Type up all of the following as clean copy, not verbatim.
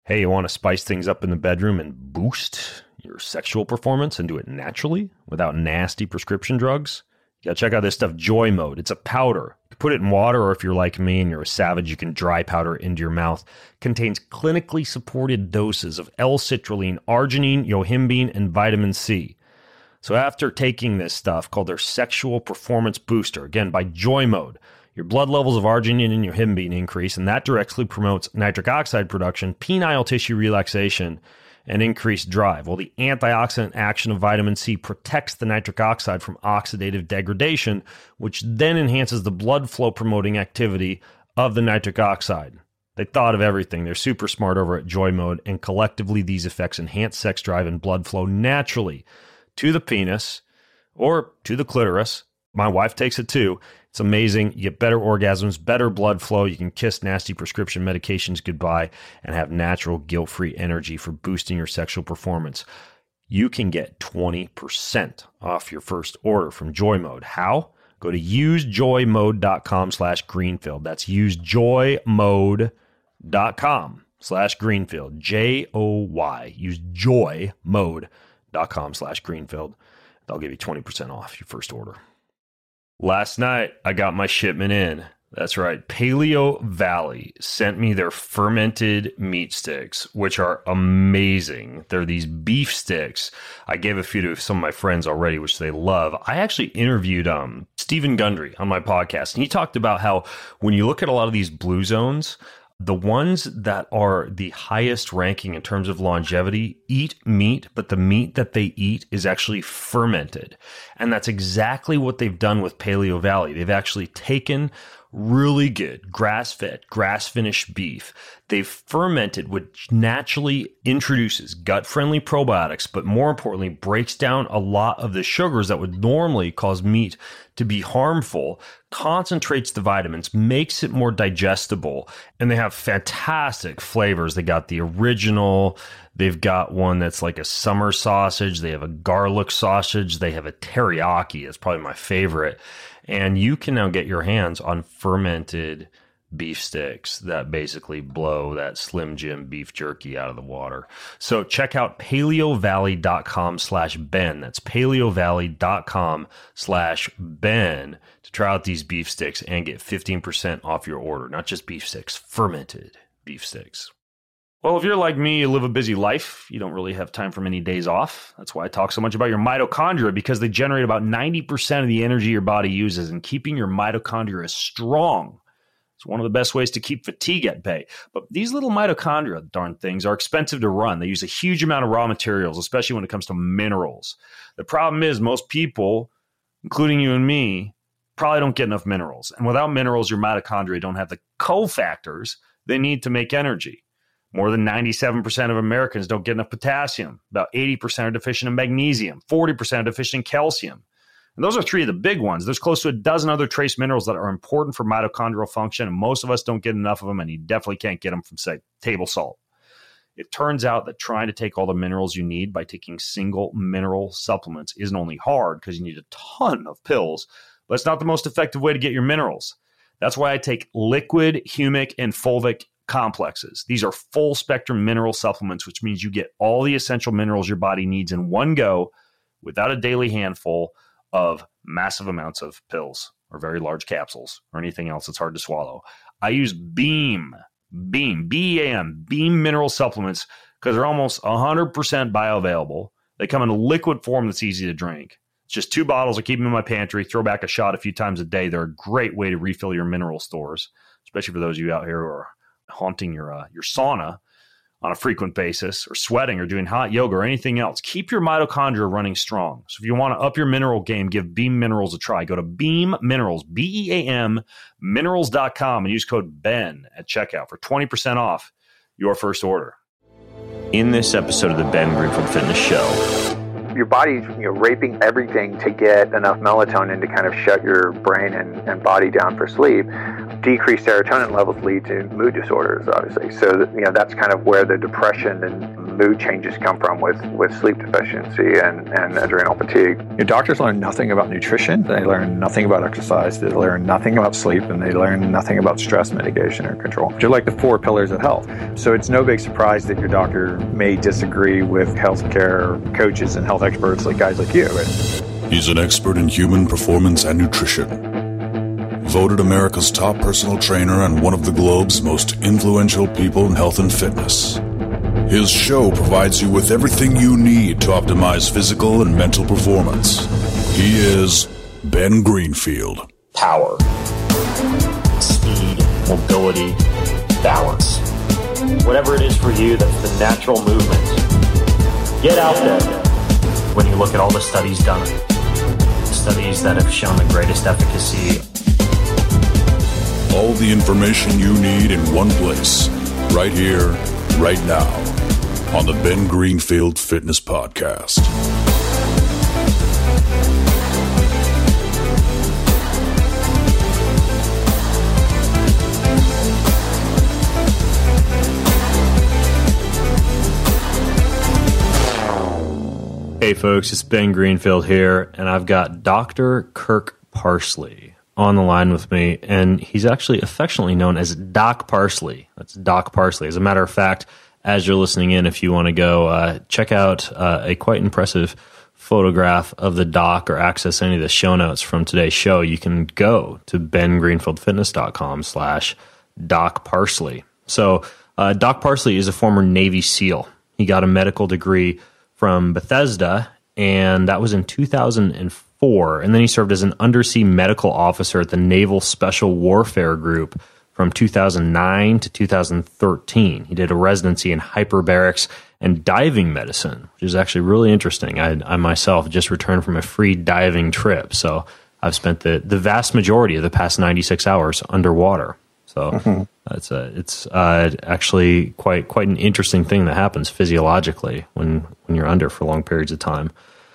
Hey, you want to spice things up in the bedroom and boost your sexual performance and do it naturally without nasty prescription drugs? You gotta check out this stuff, Joy Mode. It's a powder. You can put it in water, or if you're like me and you're a savage, you can dry powder it into your mouth. Contains clinically supported doses of L-citrulline, arginine, yohimbine, and vitamin C. So after taking this stuff called their Sexual Performance Booster, again, by Joy Mode, your blood levels of arginine and yohimbine increase, and that directly promotes nitric oxide production, penile tissue relaxation, and increased drive. Well, the antioxidant action of vitamin C protects the nitric oxide from oxidative degradation, which then enhances the blood flow promoting activity of the nitric oxide. They thought of everything. They're super smart over at Joy Mode, and collectively these effects enhance sex drive and blood flow naturally to the penis or to the clitoris. My wife takes it too. It's amazing. You get better orgasms, better blood flow. You can kiss nasty prescription medications goodbye and have natural, guilt-free energy for boosting your sexual performance. You can get 20% off your first order from Joy Mode. How? Go to usejoymode.com/Greenfield. That's usejoymode.com/Greenfield. Joy. Use joymode.com/Greenfield. They'll give you 20% off your first order. Last night, I got my shipment in. That's right. Paleo Valley sent me their fermented meat sticks, which are amazing. They're these beef sticks. I gave a few to some of my friends already, which they love. I actually interviewed Stephen Gundry on my podcast, and he talked about how when you look at a lot of these blue zones, the ones that are the highest ranking in terms of longevity eat meat, but the meat that they eat is actually fermented. And that's exactly what they've done with Paleo Valley. They've actually taken really good grass-fed, grass-finished beef. They've fermented, which naturally introduces gut-friendly probiotics, but more importantly, breaks down a lot of the sugars that would normally cause meat to be harmful, concentrates the vitamins, makes it more digestible, and they have fantastic flavors. They got the original, they've got one that's like a summer sausage, they have a garlic sausage, they have a teriyaki, it's probably my favorite. And you can now get your hands on fermented beef sticks that basically blow that Slim Jim beef jerky out of the water. So check out paleovalley.com/Ben. That's paleovalley.com/Ben to try out these beef sticks and get 15% off your order. Not just beef sticks, fermented beef sticks. Well, if you're like me, you live a busy life. You don't really have time for many days off. That's why I talk so much about your mitochondria, because they generate about 90% of the energy your body uses, and keeping your mitochondria strong. It's one of the best ways to keep fatigue at bay. But these little mitochondria, darn things, are expensive to run. They use a huge amount of raw materials, especially when it comes to minerals. The problem is most people, including you and me, probably don't get enough minerals. And without minerals, your mitochondria don't have the cofactors they need to make energy. More than 97% of Americans don't get enough potassium. About 80% are deficient in magnesium. 40% are deficient in calcium. And those are three of the big ones. There's close to a dozen other trace minerals that are important for mitochondrial function, and most of us don't get enough of them, and you definitely can't get them from, say, table salt. It turns out that trying to take all the minerals you need by taking single mineral supplements isn't only hard because you need a ton of pills, but it's not the most effective way to get your minerals. That's why I take liquid, humic, and fulvic complexes. These are full spectrum mineral supplements, which means you get all the essential minerals your body needs in one go without a daily handful of massive amounts of pills or very large capsules or anything else that's hard to swallow. I use Beam, B-E-A-M, Beam mineral supplements because they're almost 100% bioavailable. They come in a liquid form that's easy to drink. It's just 2 bottles. I keep them in my pantry, throw back a shot a few times a day. They're a great way to refill your mineral stores, especially for those of you out here who are haunting your sauna on a frequent basis, or sweating, or doing hot yoga, or anything else. Keep your mitochondria running strong. So if you want to up your mineral game, give Beam Minerals a try. Go to Beam Minerals, B-E-A-M, minerals.com, and use code BEN at checkout for 20% off your first order. In this episode of the Ben Greenfield Fitness Show, your body's raping everything to get enough melatonin to kind of shut your brain and body down for sleep. Decreased serotonin levels lead to mood disorders, obviously. So that's kind of where the depression and mood changes come from with sleep deficiency and adrenal fatigue. Your doctors learn nothing about nutrition, they learn nothing about exercise, they learn nothing about sleep, and they learn nothing about stress mitigation or control, which are like the 4 pillars of health. So it's no big surprise that your doctor may disagree with healthcare coaches and health experts like guys like you. He's an expert in human performance and nutrition. Voted America's top personal trainer and one of the globe's most influential people in health and fitness. His show provides you with everything you need to optimize physical and mental performance. He is Ben Greenfield. Power, speed, mobility, balance. Whatever it is for you, that's the natural movement. Get out there. When you look at all the studies done, studies that have shown the greatest efficacy. All the information you need in one place, right here, right now, on the Ben Greenfield Fitness Podcast. Hey folks, it's Ben Greenfield here, and I've got Dr. Kirk Parsley on the line with me, and he's actually affectionately known as Doc Parsley. That's Doc Parsley. As a matter of fact, as you're listening in, if you want to go check out a quite impressive photograph of the doc or access any of the show notes from today's show, you can go to bengreenfieldfitness.com/Doc Parsley. So Doc Parsley is a former Navy SEAL. He got a medical degree from Bethesda, and that was in 2004. And then he served as an undersea medical officer at the Naval Special Warfare Group from 2009 to 2013. He did a residency in hyperbarics and diving medicine, which is actually really interesting. I myself just returned from a free diving trip, so I've spent the vast majority of the past 96 hours underwater. So it's actually quite an interesting thing that happens physiologically when you're under for long periods of time.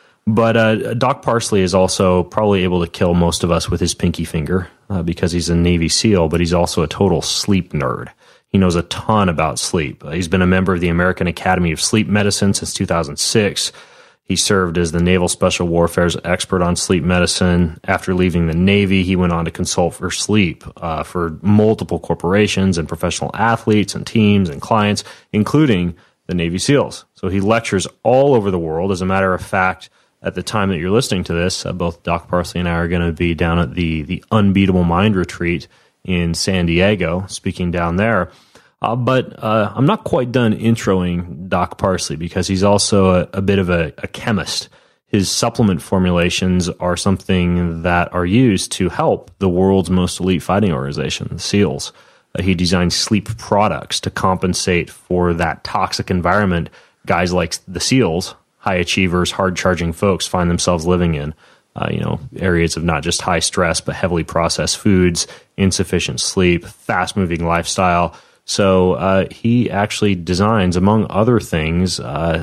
But Doc Parsley is also probably able to kill most of us with his pinky finger because he's a Navy SEAL, but he's also a total sleep nerd. He knows a ton about sleep. He's been a member of the American Academy of Sleep Medicine since 2006. He served as the Naval Special Warfare's expert on sleep medicine. After leaving the Navy, he went on to consult for sleep for multiple corporations and professional athletes and teams and clients, including the Navy SEALs. So he lectures all over the world. As a matter of fact, at the time that you're listening to this, both Doc Parsley and I are going to be down at the Unbeatable Mind Retreat in San Diego, speaking down there. But I'm not quite done introing Doc Parsley because he's also a bit of a chemist. His supplement formulations are something that are used to help the world's most elite fighting organization, the SEALs. He designs sleep products to compensate for that toxic environment guys like the SEALs, high achievers, hard-charging folks, find themselves living in. Areas of not just high stress, but heavily processed foods, insufficient sleep, fast-moving lifestyle. So he actually designs, among other things,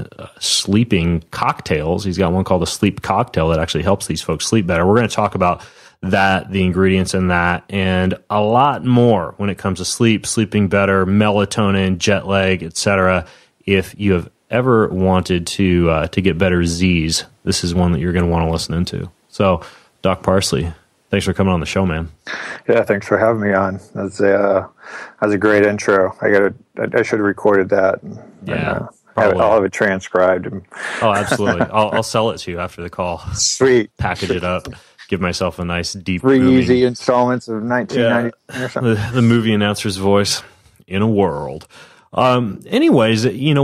sleeping cocktails. He's got one called a sleep cocktail that actually helps these folks sleep better. We're going to talk about that, the ingredients in that, and a lot more when it comes to sleep, sleeping better, melatonin, jet lag, etc. If you have ever wanted to get better Z's, this is one that you're going to want to listen into. So, Doc Parsley, thanks for coming on the show, man. Yeah, thanks for having me on. That's a great intro. I should have recorded that. Yeah, I'll have it transcribed. Oh, absolutely. I'll sell it to you after the call. Sweet. Package it up. Give myself a nice deep 3 easy installments of 1990 or something. The movie announcer's voice in a world. Anyways, I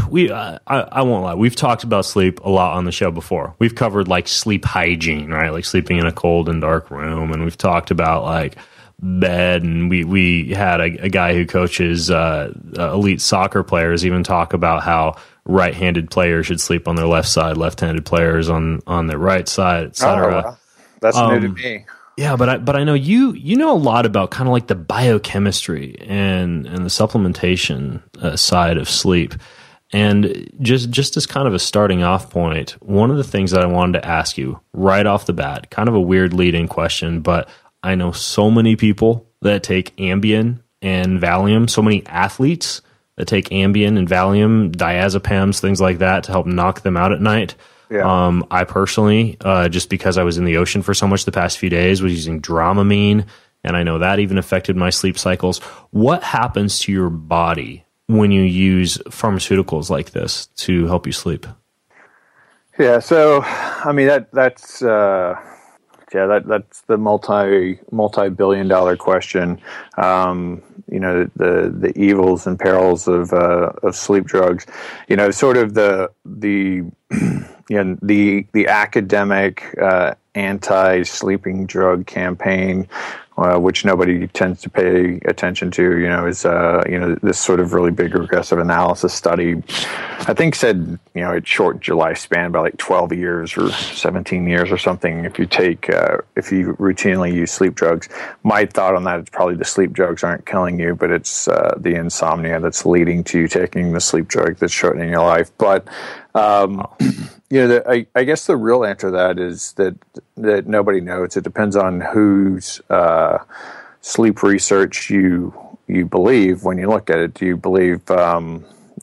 won't lie. We've talked about sleep a lot on the show before. We've covered like sleep hygiene, right? Like sleeping in a cold and dark room. And we've talked about like bed. And we had a guy who coaches, elite soccer players even talk about how right-handed players should sleep on their left side, left-handed players on their right side, etc. Oh, wow. That's new to me. Yeah, but I know you know a lot about kind of like the biochemistry and the supplementation side of sleep. And just as kind of a starting off point, one of the things that I wanted to ask you right off the bat, kind of a weird lead-in question, but I know so many people that take Ambien and Valium, so many athletes that take Ambien and Valium, diazepams, things like that to help knock them out at night. Yeah. I personally, just because I was in the ocean for so much the past few days, was using Dramamine, and I know that even affected my sleep cycles. What happens to your body when you use pharmaceuticals like this to help you sleep? Yeah, so I mean that's the multi-billion-dollar question. The evils and perils of sleep drugs. Sort of the academic anti-sleeping drug campaign, which nobody tends to pay attention to, is this sort of really big regressive analysis study, I think said, it shortened your lifespan by like 12 years or 17 years or something if you routinely use sleep drugs. My thought on that is probably the sleep drugs aren't killing you, but it's the insomnia that's leading to you taking the sleep drug that's shortening your life. But I guess the real answer to that is that nobody knows. It depends on whose sleep research you believe when you look at it. Do you believe the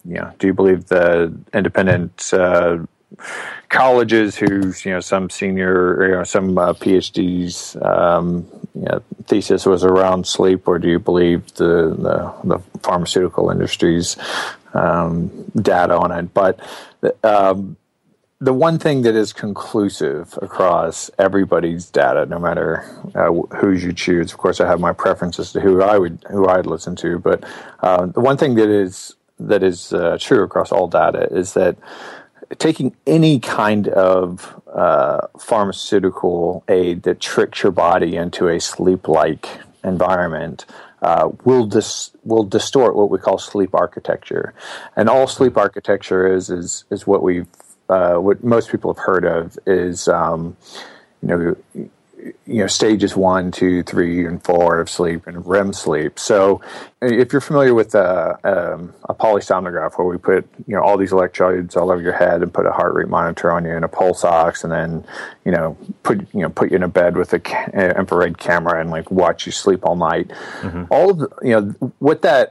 independent colleges whose some senior some PhD's thesis was around sleep, or do you believe the pharmaceutical industry's data on it? But the one thing that is conclusive across everybody's data, no matter who you choose, of course, I have my preferences to who I'd listen to, but the one thing that is true across all data is that taking any kind of pharmaceutical aid that tricks your body into a sleep-like environment will distort what we call sleep architecture. And all sleep architecture is what what most people have heard of is stages 1, 2, 3, and 4 of sleep and REM sleep. So if you're familiar with a polysomnograph, where we put all these electrodes all over your head and put a heart rate monitor on you and a pulse ox, and then put you in a bed with a infrared camera and like watch you sleep all night. Mm-hmm. All of what that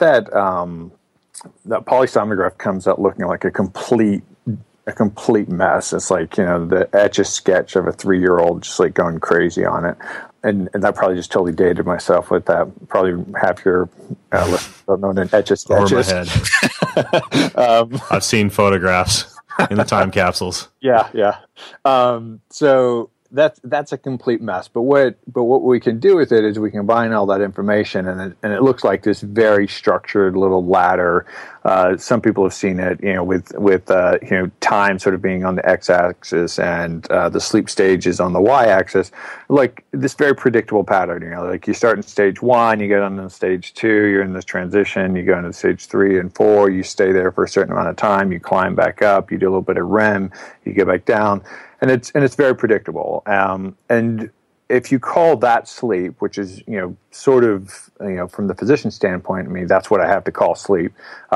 polysomnograph comes out looking like a complete mess. It's like, the Etch-a-Sketch of a 3-year-old just like going crazy on it. And that probably just totally dated myself with that. Probably half your listeners don't know what an Etch-a-Sketch is. Over my head. I've seen photographs in the time capsules. Yeah. So that's a complete mess. But what we can do with it is we combine all that information, and it looks like this very structured little ladder. Some people have seen it, with time sort of being on the x-axis and the sleep stages on the y-axis, like this very predictable pattern. Like you start in stage 1, you get on to stage 2, you're in this transition, you go into stage 3 and 4, you stay there for a certain amount of time, you climb back up, you do a little bit of REM, you get back down. And it's very predictable. And if you call that sleep, which is sort of from the physician standpoint, I mean that's what I have to call sleep.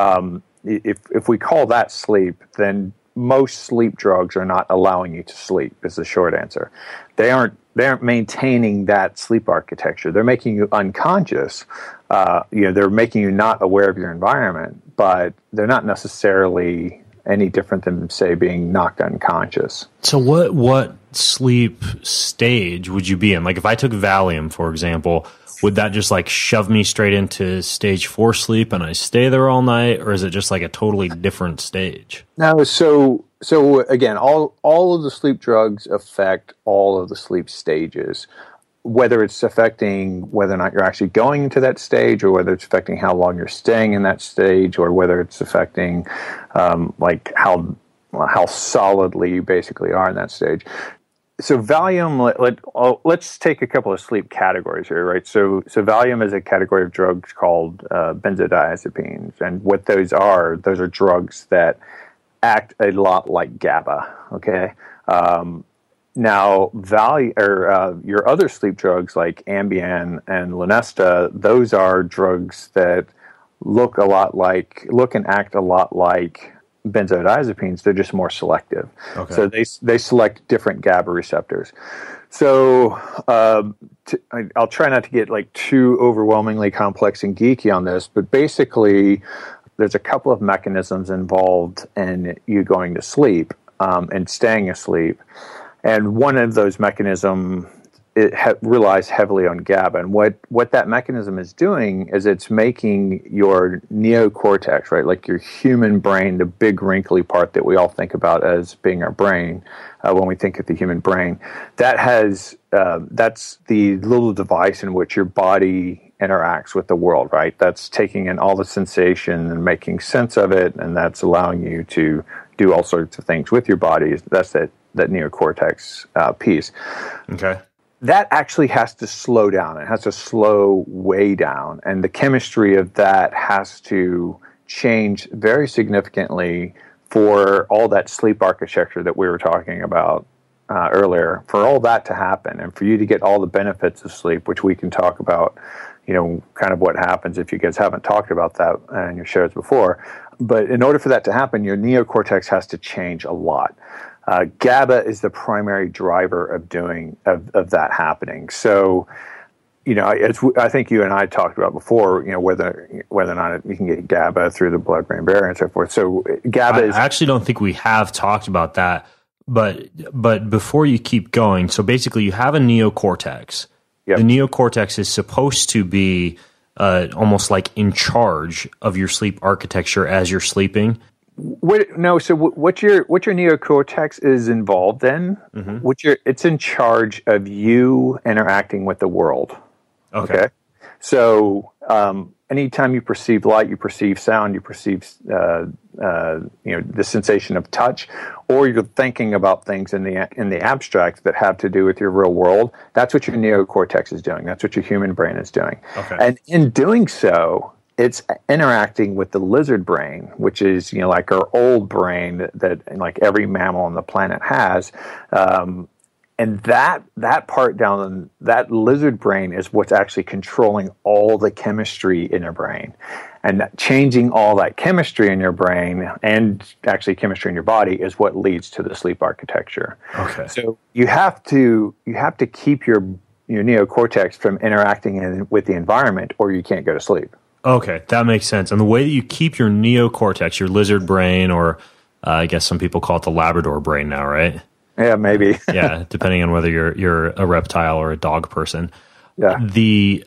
If we call that sleep, then most sleep drugs are not allowing you to sleep. Is the short answer. They aren't maintaining that sleep architecture. They're making you unconscious. They're making you not aware of your environment, but they're not necessarily any different than, say, being knocked unconscious. So what sleep stage would you be in? Like if I took Valium, for example, would that just like shove me straight into stage 4 sleep and I stay there all night, or is it just like a totally different stage? No, so again, all of the sleep drugs affect all of the sleep stages. Whether it's affecting whether or not you're actually going into that stage, or whether it's affecting how long you're staying in that stage, or whether it's affecting like how solidly you basically are in that stage. So Valium, let's take a couple of sleep categories here, right? So Valium is a category of drugs called benzodiazepines, and what those are drugs that act a lot like GABA. Okay. Now, your other sleep drugs like Ambien and Lunesta, those are drugs that look and act a lot like benzodiazepines. They're just more selective. Okay. So they select different GABA receptors. So I'll try not to get like too overwhelmingly complex and geeky on this, but basically there's a couple of mechanisms involved in you going to sleep and staying asleep. And one of those mechanisms relies heavily on GABA. And what that mechanism is doing is it's making your neocortex, right, like your human brain, the big wrinkly part that we all think about as being our brain when we think of the human brain. That's the little device in which your body interacts with the world, right? That's taking in all the sensation and making sense of it, and that's allowing you to do all sorts of things with your body. That's that neocortex piece. Okay. That actually has to slow down. It has to slow way down. And the chemistry of that has to change very significantly for all that sleep architecture that we were talking about earlier, for all that to happen and for you to get all the benefits of sleep, which we can talk about, kind of what happens if you guys haven't talked about that in your shows before. But in order for that to happen, your neocortex has to change a lot. GABA is the primary driver of that happening. So, I think you and I talked about before, whether or not you can get GABA through the blood-brain barrier and so forth. So GABA I actually don't think we have talked about that. But before you keep going, so basically you have a neocortex. Yep. The neocortex is supposed to be almost like in charge of your sleep architecture as you're sleeping. So what your neocortex is involved in, it's in charge of you interacting with the world. Okay? So anytime you perceive light, you perceive sound, you perceive the sensation of touch, or you're thinking about things in the abstract that have to do with your real world, that's what your neocortex is doing. That's what your human brain is doing. Okay. And in doing so, it's interacting with the lizard brain, which is, like our old brain that like every mammal on the planet has. And that part down, that lizard brain is what's actually controlling all the chemistry in your brain. And changing all that chemistry in your brain and actually chemistry in your body is what leads to the sleep architecture. Okay. So you have to keep your neocortex from interacting with the environment, or you can't go to sleep. Okay, that makes sense. And the way that you keep your neocortex, your lizard brain, or I guess some people call it the Labrador brain now, right? Yeah, maybe. Yeah, depending on whether you're a reptile or a dog person. Yeah. The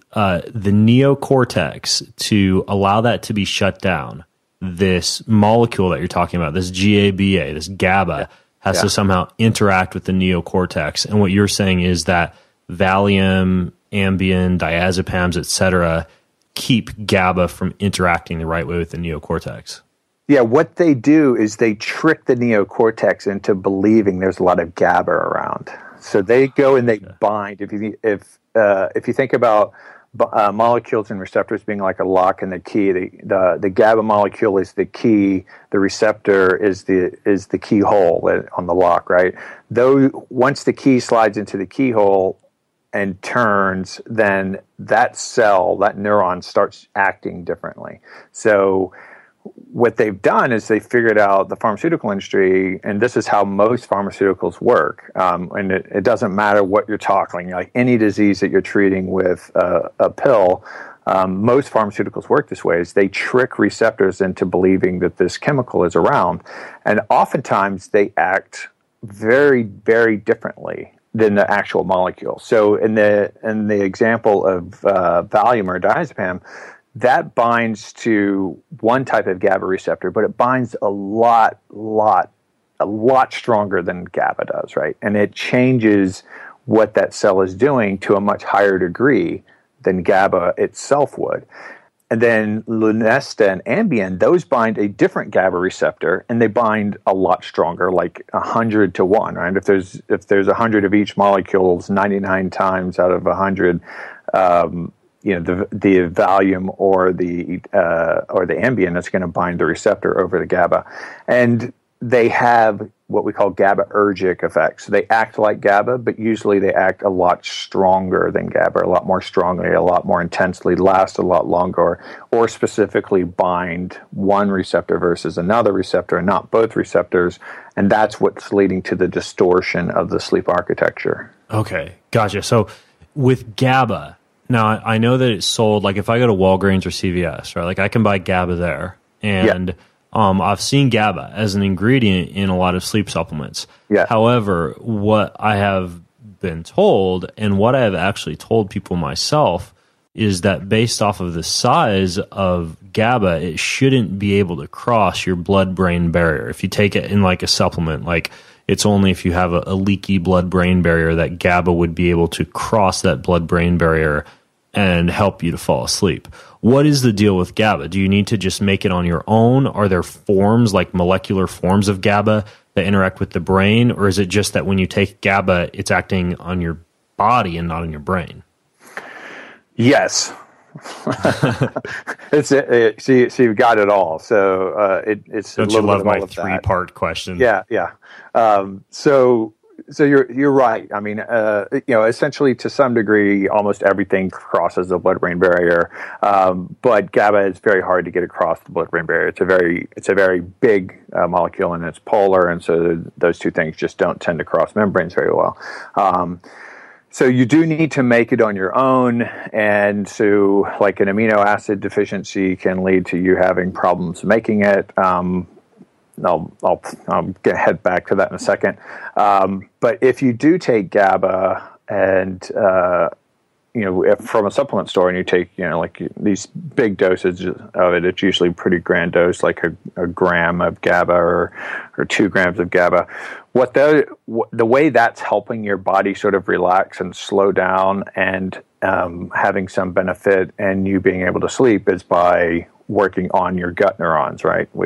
neocortex, to allow that to be shut down, this molecule that you're talking about, this GABA, this GABA, has to somehow interact with the neocortex. And what you're saying is that Valium, Ambien, diazepams, etc., keep GABA from interacting the right way with the neocortex. Yeah, what they do is they trick the neocortex into believing there's a lot of GABA around. So they go and they bind. If you think about molecules and receptors being like a lock and the key, the GABA molecule is the key. The receptor is the keyhole on the lock, right? Though once the key slides into the keyhole and turns, then that cell, that neuron, starts acting differently. So what they've done is they figured out, the pharmaceutical industry, and this is how most pharmaceuticals work, and it doesn't matter what you're talking, like any disease that you're treating with a pill, most pharmaceuticals work this way, is they trick receptors into believing that this chemical is around, and oftentimes they act very, very differently than the actual molecule. So in the example of Valium or diazepam, that binds to one type of GABA receptor, but it binds a lot stronger than GABA does, right? And it changes what that cell is doing to a much higher degree than GABA itself would. And then Lunesta and Ambien, those bind a different GABA receptor, and they bind a lot stronger, like 100 to 1, right? If there's 100 of each molecules, 99 times out of 100, the Valium or the Ambien is going to bind the receptor over the GABA, and they have what we call GABAergic effects. So they act like GABA, but usually they act a lot stronger than GABA, a lot more strongly, a lot more intensely, last a lot longer, or specifically bind one receptor versus another receptor, and not both receptors, and that's what's leading to the distortion of the sleep architecture. Okay, gotcha. So with GABA, now I know that it's sold, like if I go to Walgreens or CVS, right, like I can buy GABA there, and I've seen GABA as an ingredient in a lot of sleep supplements. Yeah. However, what I have been told, and what I have actually told people myself, is that based off of the size of GABA, it shouldn't be able to cross your blood-brain barrier. If you take it in like a supplement, like it's only if you have a leaky blood-brain barrier that GABA would be able to cross that blood-brain barrier and help you to fall asleep. What is the deal with GABA? Do you need to just make it on your own? Are there forms, like molecular forms of GABA that interact with the brain? Or is it just that when you take GABA, it's acting on your body and not on your brain? Yes. So you've got it all. So it's Don't a you little love bit my of all of that. 3-part question? Yeah. So you're right. I mean, essentially to some degree, almost everything crosses the blood-brain barrier. But GABA is very hard to get across the blood-brain barrier. It's a very big molecule, and it's polar, and so those two things just don't tend to cross membranes very well. So you do need to make it on your own, and so like an amino acid deficiency can lead to you having problems making it. I'll head back to that in a second. But if you do take GABA and, if from a supplement store and you take, like these big dosages of it, it's usually a pretty grand dose, like a gram of GABA or 2 grams of GABA. The way that's helping your body sort of relax and slow down and having some benefit and you being able to sleep is by working on your gut neurons, right? I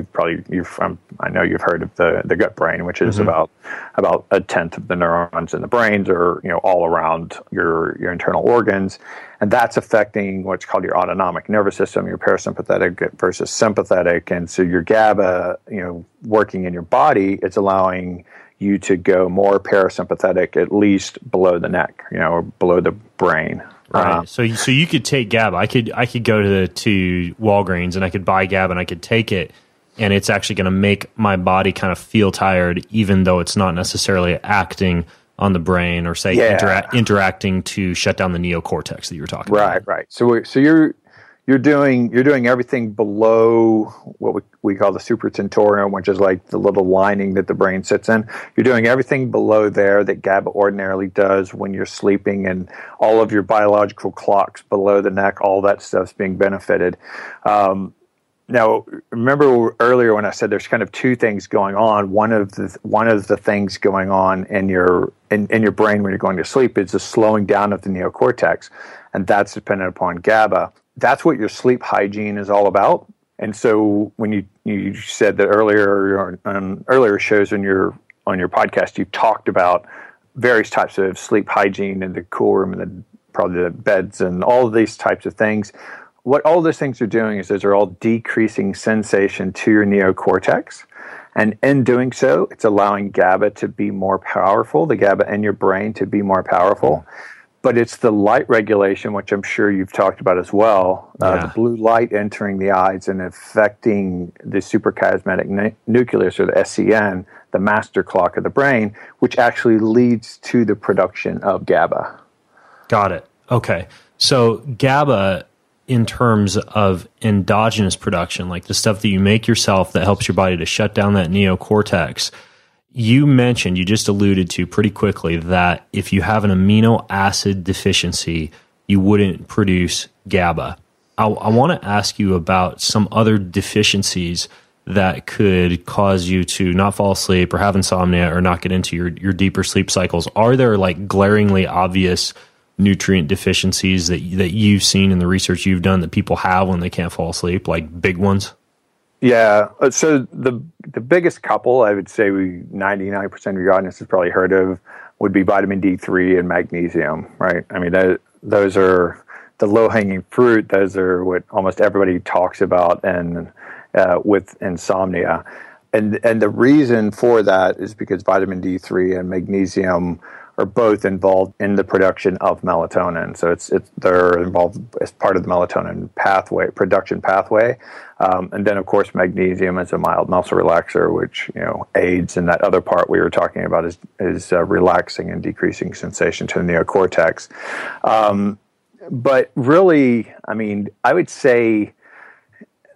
know you've heard of the gut brain, which is about a tenth of the neurons in the brains, or all around your internal organs, and that's affecting what's called your autonomic nervous system, your parasympathetic versus sympathetic, and so your GABA, working in your body, it's allowing you to go more parasympathetic, at least below the neck, or below the brain. Right. So you could take GABA. I could go to Walgreens and I could buy GABA and I could take it, and it's actually going to make my body kind of feel tired, even though it's not necessarily acting on the brain or say interacting to shut down the neocortex that you were talking about. Right. So you're doing everything below what we call the supratentorium, which is like the little lining that the brain sits in. You're doing everything below there that GABA ordinarily does when you're sleeping, and all of your biological clocks below the neck, all that stuff's being benefited. Now, remember earlier when I said there's kind of two things going on. One of the things going on in your brain when you're going to sleep is the slowing down of the neocortex, and that's dependent upon GABA. That's what your sleep hygiene is all about. And so when you said that earlier on earlier shows on your podcast, you talked about various types of sleep hygiene in the cool room and probably the beds and all of these types of things. What all those things are doing is they're all decreasing sensation to your neocortex. And in doing so, it's allowing GABA to be more powerful, the GABA in your brain to be more powerful. But it's the light regulation, which I'm sure you've talked about as well, the blue light entering the eyes and affecting the suprachiasmatic nucleus, or the SCN, the master clock of the brain, which actually leads to the production of GABA. Got it. Okay. So GABA, in terms of endogenous production, like the stuff that you make yourself that helps your body to shut down that neocortex, you just alluded to pretty quickly that if you have an amino acid deficiency, you wouldn't produce GABA. I want to ask you about some other deficiencies that could cause you to not fall asleep or have insomnia or not get into your deeper sleep cycles. Are there like glaringly obvious nutrient deficiencies that you've seen in the research you've done that people have when they can't fall asleep, like big ones? Yeah. So the biggest couple, I would say 99% of your audience has probably heard of, would be vitamin D3 and magnesium, right? I mean, those are the low-hanging fruit. Those are what almost everybody talks about and with insomnia. And the reason for that is because vitamin D3 and magnesium are both involved in the production of melatonin. So they're involved as part of the melatonin production pathway. And then, of course, magnesium is a mild muscle relaxer, which aids in that other part we were talking about is relaxing and decreasing sensation to the neocortex. But really, I mean, I would say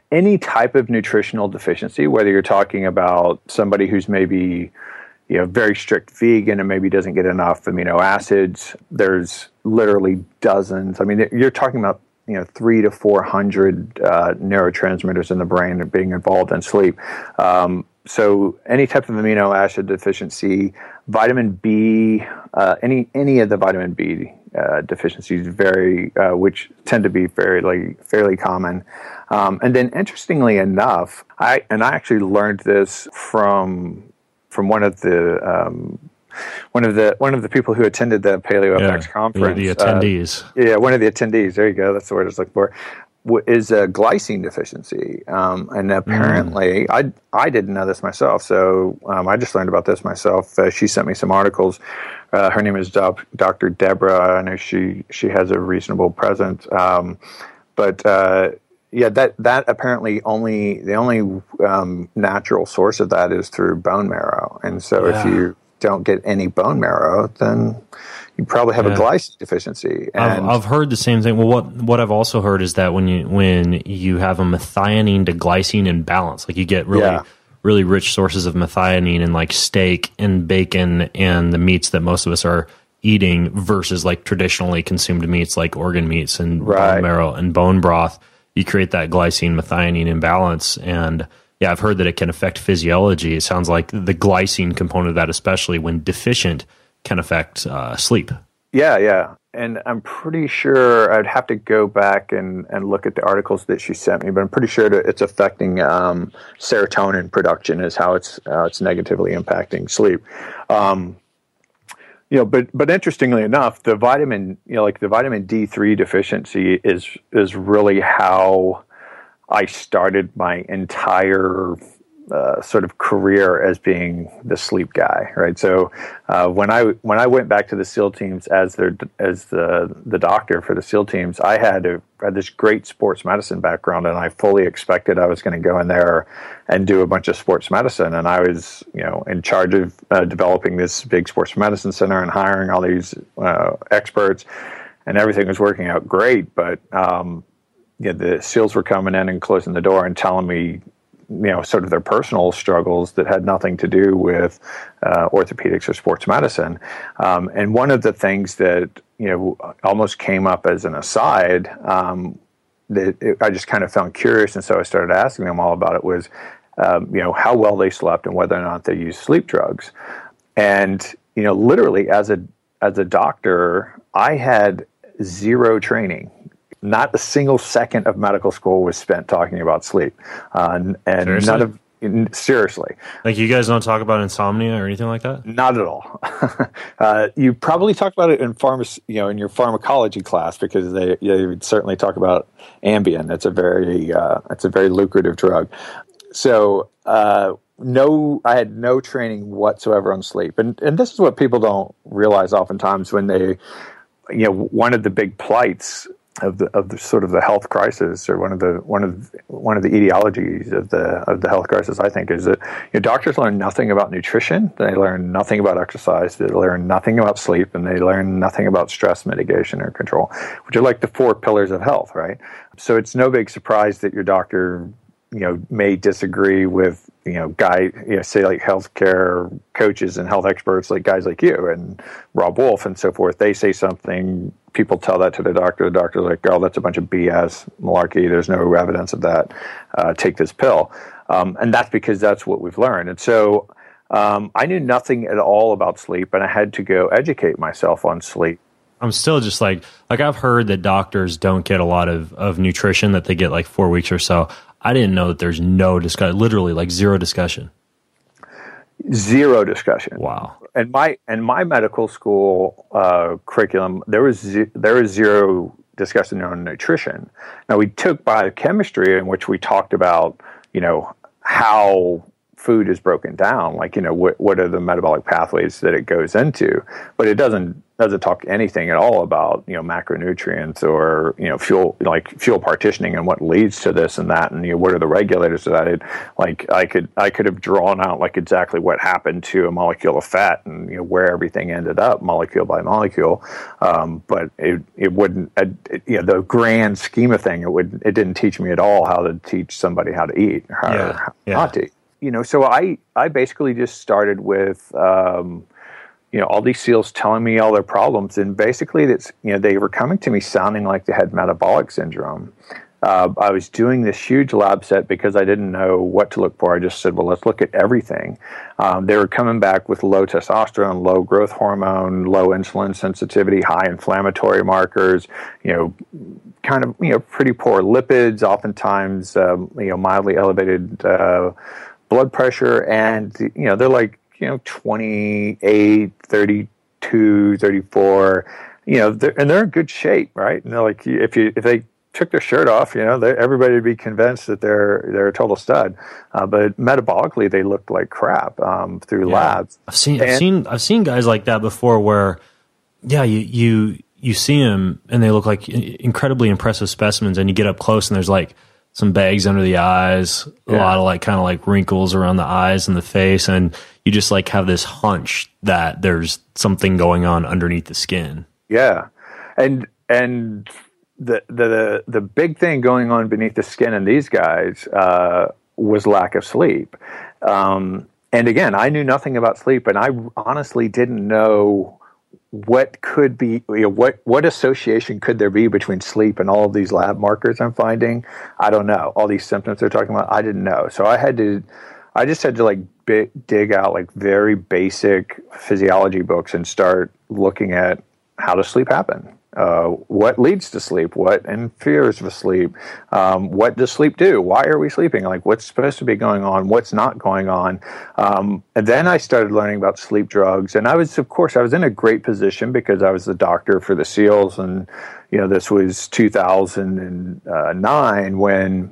any type of nutritional deficiency, whether you're talking about somebody who's maybe very strict vegan and maybe doesn't get enough amino acids. There's literally dozens. I mean, you're talking about 300 to 400 neurotransmitters in the brain being involved in sleep. So any type of amino acid deficiency, vitamin B, any of the vitamin B deficiencies, which tend to be fairly common. And then, interestingly enough, I actually learned this from one of the people who attended the PaleoFX conference. The attendees. One of the attendees. There you go. That's the word I was looking for. Is a glycine deficiency, and apparently I didn't know this myself. So I just learned about this myself. She sent me some articles. Her name is Dr. Deborah. I know she has a reasonable presence, but that apparently the only natural source of that is through bone marrow. And so if you don't get any bone marrow, then you probably have a glycine deficiency. And I've heard the same thing. Well, what I've also heard is that when you have a methionine to glycine imbalance, like you get really rich sources of methionine in like steak and bacon and the meats that most of us are eating versus like traditionally consumed meats like organ meats and bone marrow and bone broth, you create that glycine methionine imbalance. And I've heard that it can affect physiology. It sounds like the glycine component of that, especially when deficient, can affect sleep. Yeah. And I'm pretty sure I'd have to go back and look at the articles that she sent me, but I'm pretty sure that it's affecting serotonin production is how it's negatively impacting sleep. But interestingly enough, the vitamin D3 deficiency is really how I started my entire sort of career as being the sleep guy, right? So when I went back to the SEAL teams as the doctor for the SEAL teams, I had this great sports medicine background, and I fully expected I was going to go in there and do a bunch of sports medicine. And I was, in charge of developing this big sports medicine center and hiring all these experts, and everything was working out great. But the SEALs were coming in and closing the door and telling me, sort of their personal struggles that had nothing to do with orthopedics or sports medicine. And one of the things that, almost came up as an aside, I just kind of found curious. And so I started asking them all about it was, how well they slept and whether or not they used sleep drugs. And, literally as a doctor, I had zero training. Not a single second of medical school was spent talking about sleep, and Seriously? Seriously. Like you guys don't talk about insomnia or anything like that? Not at all. You probably talk about it in in your pharmacology class, because they would certainly talk about Ambien. It's a very lucrative drug. So I had no training whatsoever on sleep, and this is what people don't realize oftentimes when they, one of the big plights of the sort of the health crisis, or one of the etiologies of the health crisis, I think, is that doctors learn nothing about nutrition, they learn nothing about exercise, they learn nothing about sleep, and they learn nothing about stress mitigation or control, which are like the 4 pillars of health, right? So it's no big surprise that your doctor may disagree with say like healthcare coaches and health experts, like guys like you and Rob Wolf and so forth. They say something, people tell that to the doctor. The doctor's like, "Oh, that's a bunch of BS, malarkey. There's no evidence of that. Take this pill," and that's because that's what we've learned. And so I knew nothing at all about sleep, and I had to go educate myself on sleep. I'm still just like I've heard that doctors don't get a lot of nutrition, that they get like 4 weeks or so. I didn't know that there's no discussion, literally like zero discussion. Zero discussion. Wow. And my medical school curriculum, there was zero discussion on nutrition. Now we took biochemistry, in which we talked about, how food is broken down, like, what are the metabolic pathways that it goes into, but it doesn't talk anything at all about, macronutrients or, fuel partitioning and what leads to this and that, and, what are the regulators of that. I could have drawn out like exactly what happened to a molecule of fat and, where everything ended up molecule by molecule. But it wouldn't, the grand scheme of thing, it didn't teach me at all how to teach somebody how to eat or how not to eat. So I basically just started with, all these SEALs telling me all their problems, and basically they were coming to me sounding like they had metabolic syndrome. I was doing this huge lab set because I didn't know what to look for. I just said, well, let's look at everything. They were coming back with low testosterone, low growth hormone, low insulin sensitivity, high inflammatory markers, kind of, pretty poor lipids, oftentimes, mildly elevated blood pressure. And, they're like, 28, 32, 34, and they're in good shape, right? And they're like, if they took their shirt off, everybody would be convinced that they're a total stud. But metabolically, they looked like crap through labs. I've seen guys like that before, where, you see them and they look like incredibly impressive specimens, and you get up close and there's like some bags under the eyes, a lot of like kind of like wrinkles around the eyes and the face, and you just like have this hunch that there's something going on underneath the skin. Yeah, and the big thing going on beneath the skin in these guys was lack of sleep. And again, I knew nothing about sleep, and I honestly didn't know what could be, what association could there be between sleep and all of these lab markers I'm finding. I don't know. All these symptoms they're talking about, I didn't know. So I just had to like dig out like very basic physiology books and start looking at how does sleep happen? What leads to sleep? What interferes with sleep? What does sleep do? Why are we sleeping? Like, what's supposed to be going on? What's not going on? And then I started learning about sleep drugs. And I was in a great position because I was the doctor for the SEALs. And, this was 2009 when,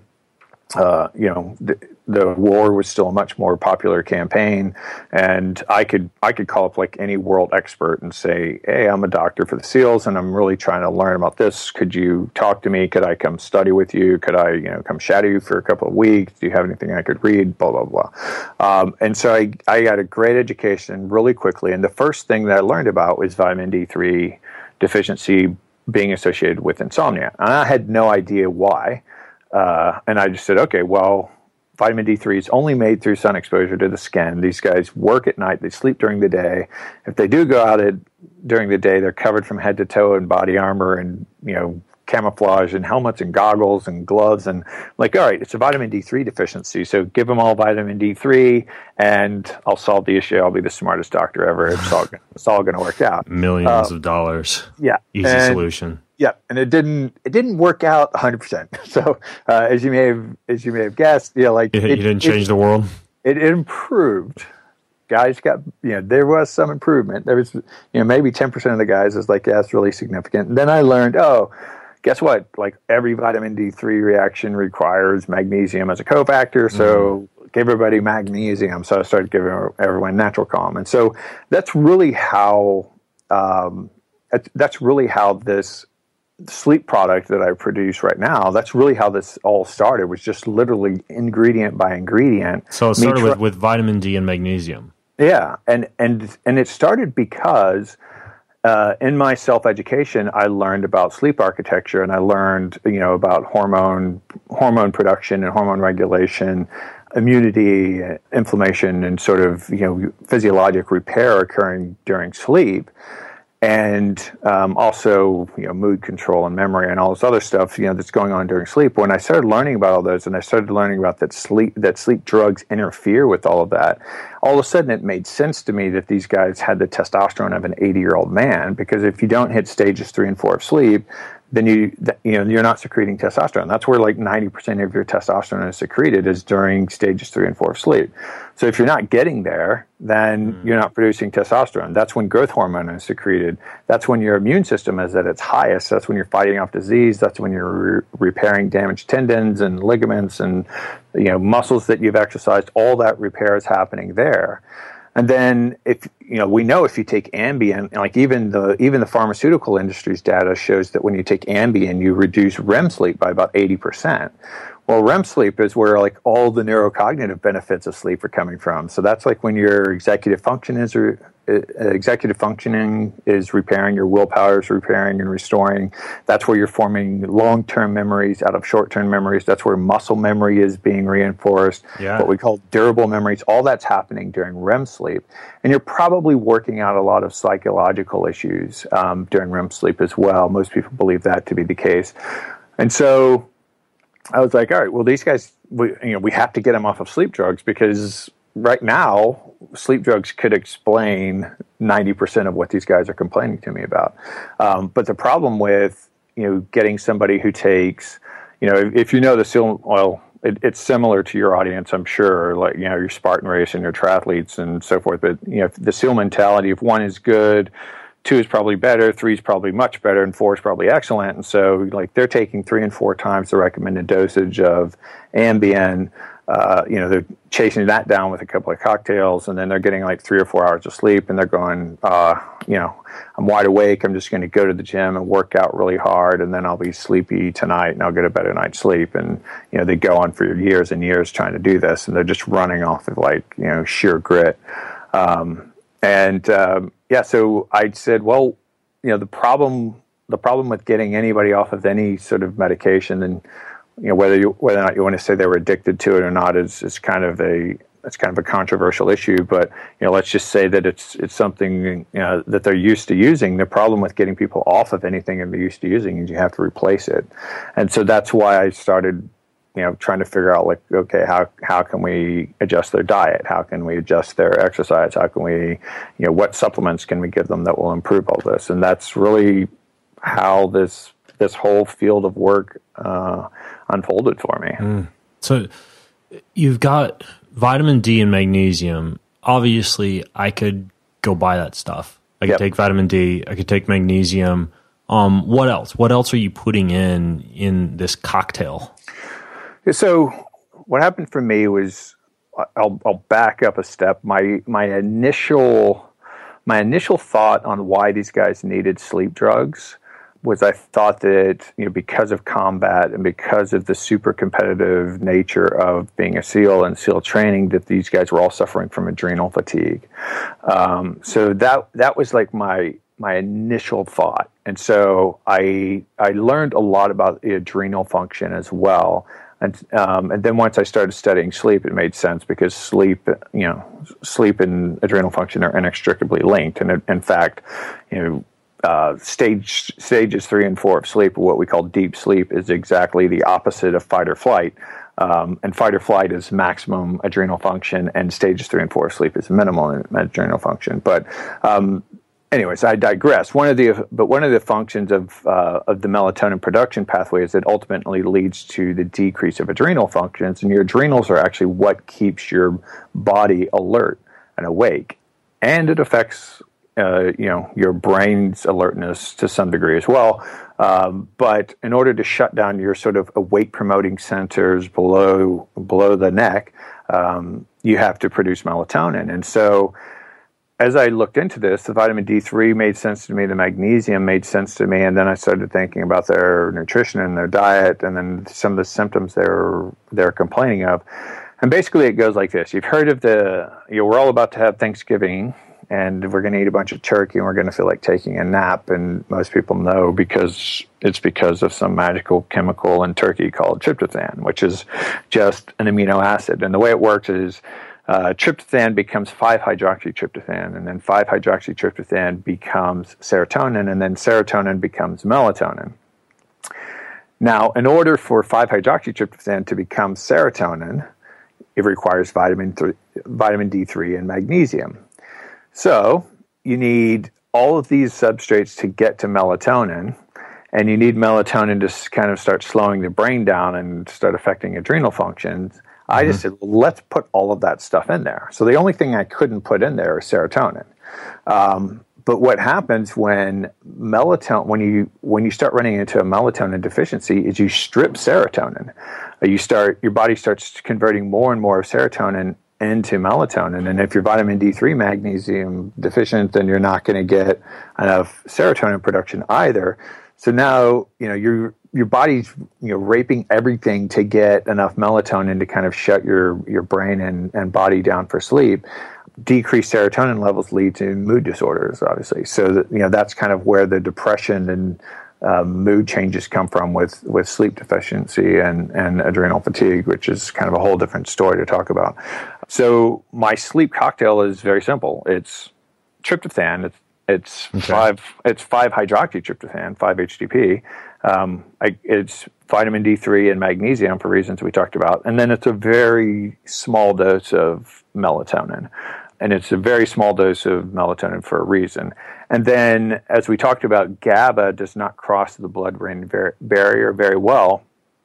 the war was still a much more popular campaign, and I could call up like any world expert and say, hey, I'm a doctor for the SEALs and I'm really trying to learn about this. Could you talk to me? Could I come study with you? Could I, come shadow you for a couple of weeks? Do you have anything I could read? Blah, blah, blah. And so I got a great education really quickly. And the first thing that I learned about was vitamin D3 deficiency being associated with insomnia. And I had no idea why. And I just said, okay, well, vitamin D3 is only made through sun exposure to the skin. These guys work at night. They sleep during the day. If they do go out during the day, they're covered from head to toe in body armor and, camouflage and helmets and goggles and gloves. And I'm like, all right, it's a vitamin D3 deficiency. So give them all vitamin D3 and I'll solve the issue. I'll be the smartest doctor ever. It's all going to work out. Millions of dollars. Yeah. Easy solution. Yeah, and it didn't work out 100%. So as you may have guessed, you didn't change the world. It improved. Guys got there was some improvement. There was maybe 10% of the guys is like, yeah, it's really significant. And then I learned, guess what? Like every vitamin D3 reaction requires magnesium as a cofactor. So give everybody magnesium. So I started giving everyone Natural Calm, and so that's really how this sleep product that I produce right now, that's really how this all started, was just literally ingredient by ingredient. So it started with vitamin D and magnesium. Yeah, and it started because in my self-education, I learned about sleep architecture, and I learned about hormone production and hormone regulation, immunity, inflammation, and sort of physiologic repair occurring during sleep. And also, mood control and memory and all this other stuff, that's going on during sleep. When I started learning about all those, and I started learning about that sleep drugs interfere with all of that, all of a sudden it made sense to me that these guys had the testosterone of an 80-year-old man. Because if you don't hit stages 3 and 4 of sleep, then you're not secreting testosterone. That's where like 90% of your testosterone is secreted, is during stages 3 and 4 of sleep. So if you're not getting there, then you're not producing testosterone. That's when growth hormone is secreted. That's when your immune system is at its highest. That's when you're fighting off disease. That's when you're repairing damaged tendons and ligaments and muscles that you've exercised. All that repair is happening there. And then we know if you take Ambien, like even the pharmaceutical industry's data shows that when you take Ambien, you reduce REM sleep by about 80%. Well, REM sleep is where like all the neurocognitive benefits of sleep are coming from. So that's like when your executive functioning is repairing, your willpower is repairing and restoring. That's where you're forming long-term memories out of short-term memories. That's where muscle memory is being reinforced. Yeah. What we call durable memories. All that's happening during REM sleep. And you're probably working out a lot of psychological issues during REM sleep as well. Most people believe that to be the case. And so I was like, all right, well, these guys, we have to get them off of sleep drugs, because right now, sleep drugs could explain 90% of what these guys are complaining to me about. But the problem with, getting somebody who takes, if you know the seal oil, it's similar to your audience, I'm sure, like, your Spartan race and your triathletes and so forth. But, the SEAL mentality, if 1 is good, 2 is probably better, 3 is probably much better, and 4 is probably excellent. And so, like, they're taking 3 and 4 times the recommended dosage of Ambien. They're chasing that down with a couple of cocktails, and then they're getting like 3 or 4 hours of sleep, and they're going, I'm wide awake. I'm just going to go to the gym and work out really hard, and then I'll be sleepy tonight, and I'll get a better night's sleep. And, they go on for years and years trying to do this, and they're just running off of like, sheer grit. So I said, well, the problem with getting anybody off of any sort of medication, and whether or not you want to say they were addicted to it or not is kind of a controversial issue. But let's just say that it's something that they're used to using. The problem with getting people off of anything that they're used to using is you have to replace it. And so that's why I started trying to figure out, like, okay, how can we adjust their diet? How can we adjust their exercise? How can we, what supplements can we give them that will improve all this? And that's really how this whole field of work unfolded for me. So you've got vitamin D and magnesium. Obviously, I could go buy that stuff. I could take vitamin D. I could take magnesium. What else? What else are you putting in this cocktail? So what happened for me was, I'll back up a step. My initial thought on why these guys needed sleep drugs was, I thought that because of combat and because of the super competitive nature of being a SEAL and SEAL training, that these guys were all suffering from adrenal fatigue. So that was like my initial thought, and so I learned a lot about the adrenal function as well. And then once I started studying sleep, it made sense, because sleep and adrenal function are inextricably linked. And in fact, stages 3 and 4 of sleep, what we call deep sleep, is exactly the opposite of fight or flight. And fight or flight is maximum adrenal function, and stages 3 and 4 of sleep is minimal adrenal function. But anyways, I digress. One of the functions of the melatonin production pathway is it ultimately leads to the decrease of adrenal functions, and your adrenals are actually what keeps your body alert and awake, and it affects your brain's alertness to some degree as well. But in order to shut down your sort of awake promoting centers below the neck, you have to produce melatonin, and so, as I looked into this, the vitamin D3 made sense to me, the magnesium made sense to me, and then I started thinking about their nutrition and their diet, and then some of the symptoms they're complaining of. And basically it goes like this. You've heard of we're all about to have Thanksgiving, and we're going to eat a bunch of turkey, and we're going to feel like taking a nap, and most people know because of some magical chemical in turkey called tryptophan, which is just an amino acid. And the way it works is, tryptophan becomes 5-hydroxytryptophan, and then 5-hydroxytryptophan becomes serotonin, and then serotonin becomes melatonin. Now, in order for 5-hydroxytryptophan to become serotonin, it requires vitamin D3 and magnesium. So you need all of these substrates to get to melatonin, and you need melatonin to kind of start slowing the brain down and start affecting adrenal functions. I just said, well, let's put all of that stuff in there. So the only thing I couldn't put in there is serotonin. But what happens when you start running into a melatonin deficiency is you strip serotonin. Your body starts converting more and more of serotonin into melatonin. And if you're vitamin D3 magnesium deficient, then you're not going to get enough serotonin production either. So now, your body's, raping everything to get enough melatonin to kind of shut your brain and body down for sleep. Decreased serotonin levels lead to mood disorders, obviously. So that's kind of where the depression and mood changes come from with sleep deficiency and adrenal fatigue, which is kind of a whole different story to talk about. So my sleep cocktail is very simple. It's tryptophan. It's 5-hydroxytryptophan, 5-HTP. It's vitamin D3 and magnesium for reasons we talked about. And then it's a very small dose of melatonin. And it's a very small dose of melatonin for a reason. And then, as we talked about, GABA does not cross the blood-brain barrier very well.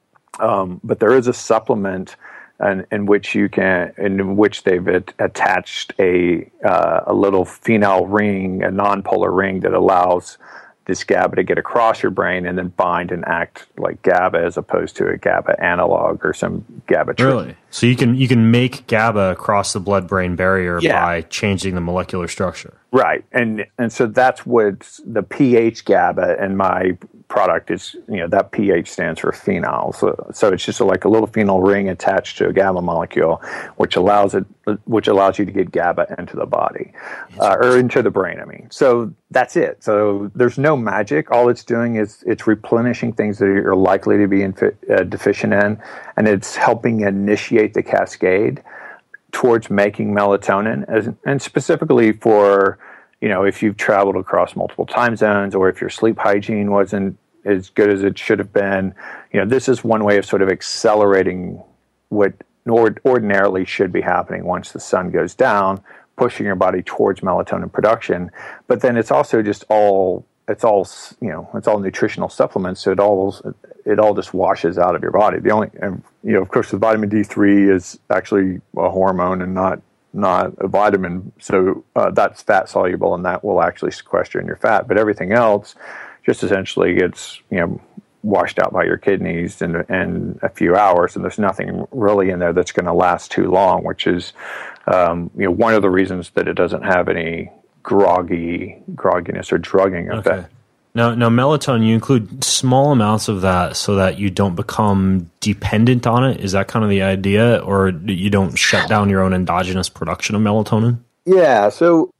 But there is a supplement in which they've attached a little phenyl ring, a nonpolar ring that allows this GABA to get across your brain and then bind and act like GABA as opposed to a GABA analog or some GABA treatment. Really? So you can make GABA cross the blood-brain barrier by changing the molecular structure. Right. And so that's what the pH GABA in my product is, that pH stands for phenyl. So it's just like a little phenyl ring attached to a GABA molecule, which allows you to get GABA into the body, or into the brain, So that's it. So there's no magic. All it's doing is it's replenishing things that you're likely to be deficient in, and it's helping initiate the cascade towards making melatonin, and specifically for, if you've traveled across multiple time zones, or if your sleep hygiene wasn't as good as it should have been, this is one way of sort of accelerating what ordinarily should be happening once the sun goes down, pushing your body towards melatonin production. But then it's also just it's all nutritional supplements, so it all just washes out of your body. The only, of course, the vitamin D3 is actually a hormone and not a vitamin, so that's fat soluble, and that will actually sequester in your fat. But everything else just essentially gets washed out by your kidneys in a few hours, and there's nothing really in there that's going to last too long, which is one of the reasons that it doesn't have any grogginess or drugging effect. Okay. Now, melatonin, you include small amounts of that so that you don't become dependent on it. Is that kind of the idea, or you don't shut down your own endogenous production of melatonin? Yeah. So,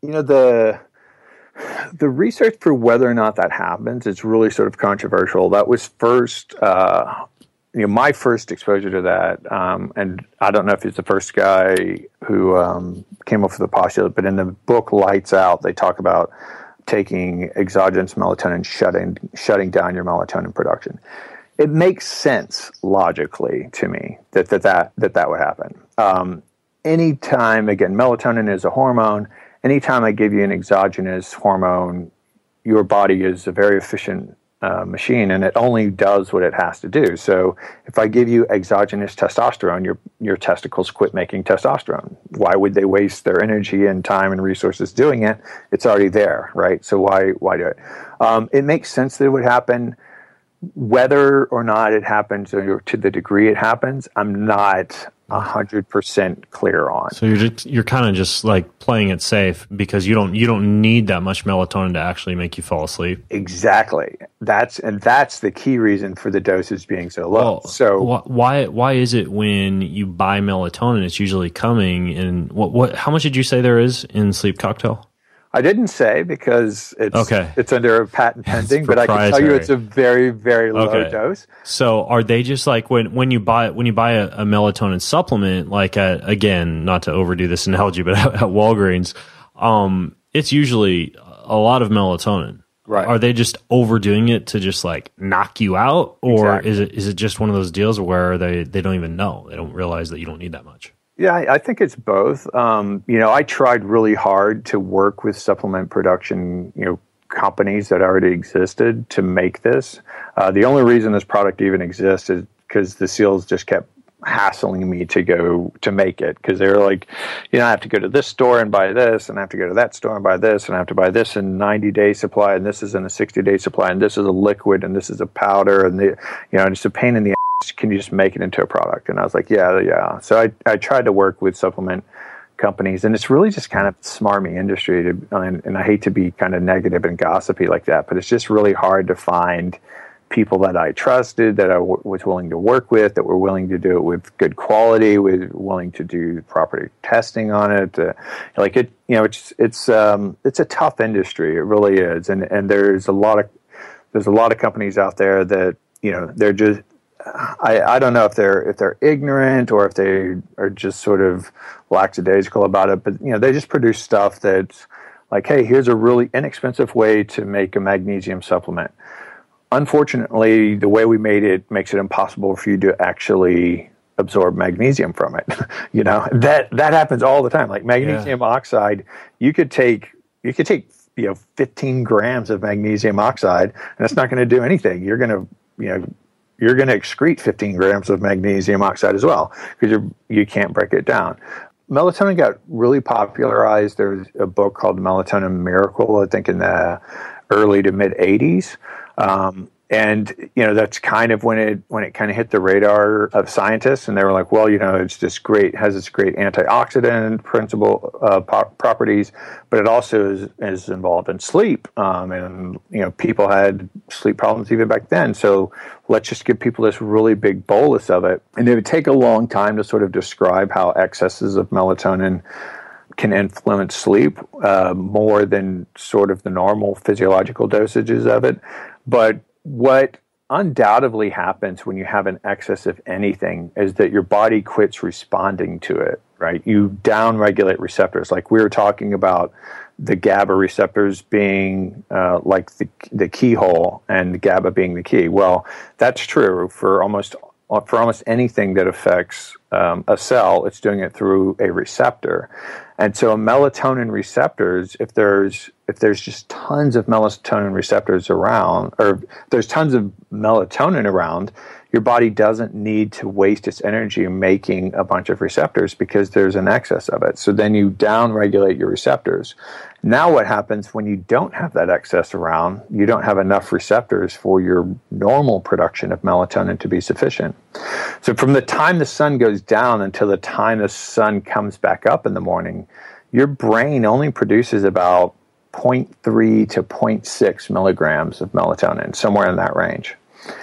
the research for whether or not that happens is really sort of controversial. That was first, my first exposure to that, and I don't know if he's the first guy who came up with the postulate, but in the book Lights Out, they talk about taking exogenous melatonin, shutting down your melatonin production. It makes sense logically to me that would happen. Anytime, again, melatonin is a hormone. Anytime I give you an exogenous hormone, your body is a very efficient machine, and it only does what it has to do. So if I give you exogenous testosterone, your testicles quit making testosterone. Why would they waste their energy and time and resources doing it? It's already there, right? So why do it? It makes sense that it would happen. Whether or not it happens, or to the degree it happens, I'm not 100% clear on. So you're kind of just like playing it safe because you don't need that much melatonin to actually make you fall asleep. Exactly. That's the key reason for the doses being so low. Well, so why is it when you buy melatonin, it's usually coming in what? How much did you say there is in Sleep Cocktail? I didn't say because it's under a patent pending, but I can tell you it's a very, very low dose. So are they just like when you buy a melatonin supplement, like again, not to overdo this analogy, but at Walgreens, it's usually a lot of melatonin. Right. Are they just overdoing it to just like knock you out, or is it just one of those deals where they don't even know, they don't realize that you don't need that much? Yeah, I think it's both. I tried really hard to work with supplement production, companies that already existed to make this. The only reason this product even exists is because the SEALs just kept hassling me to go to make it, because they were like, I have to go to this store and buy this, and I have to go to that store and buy this, and I have to buy this in 90-day supply, and this is in a 60-day supply, and this is a liquid, and this is a powder, and just a pain in the ass. Can you just make it into a product? And I was like, yeah. So I tried to work with supplement companies, and it's really just kind of smarmy industry and I hate to be kind of negative and gossipy like that, but it's just really hard to find people that I trusted, that I was willing to work with, that were willing to do it with good quality, willing to do proper testing on it. It's a tough industry. It really is, and there's a lot of companies out there that they're just. I don't know if they're ignorant or if they are just sort of lackadaisical about it, but they just produce stuff that's like, hey, here's a really inexpensive way to make a magnesium supplement. Unfortunately, the way we made it makes it impossible for you to actually absorb magnesium from it. That happens all the time. Like magnesium oxide, you could take 15 grams of magnesium oxide, and it's not going to do anything. You're going to excrete 15 grams of magnesium oxide as well, because you can't break it down. Melatonin got really popularized. There's a book called Melatonin Miracle, I think in the early to mid 80s. And that's kind of when it kind of hit the radar of scientists, and they were like, well, it's just great, has this great antioxidant properties, but it also is involved in sleep, and people had sleep problems even back then. So let's just give people this really big bolus of it, and it would take a long time to sort of describe how excesses of melatonin can influence sleep more than sort of the normal physiological dosages of it. But what undoubtedly happens when you have an excess of anything is that your body quits responding to it, right? You downregulate receptors. Like we were talking about the GABA receptors being like the keyhole and the GABA being the key. Well, that's true for almost anything that affects a cell. It's doing it through a receptor. And so melatonin receptors, if there's just tons of melatonin receptors around, or there's tons of melatonin around, your body doesn't need to waste its energy making a bunch of receptors because there's an excess of it. So then you downregulate your receptors. Now what happens when you don't have that excess around? You don't have enough receptors for your normal production of melatonin to be sufficient. So from the time the sun goes down until the time the sun comes back up in the morning, your brain only produces about 0.3 to 0.6 milligrams of melatonin, somewhere in that range.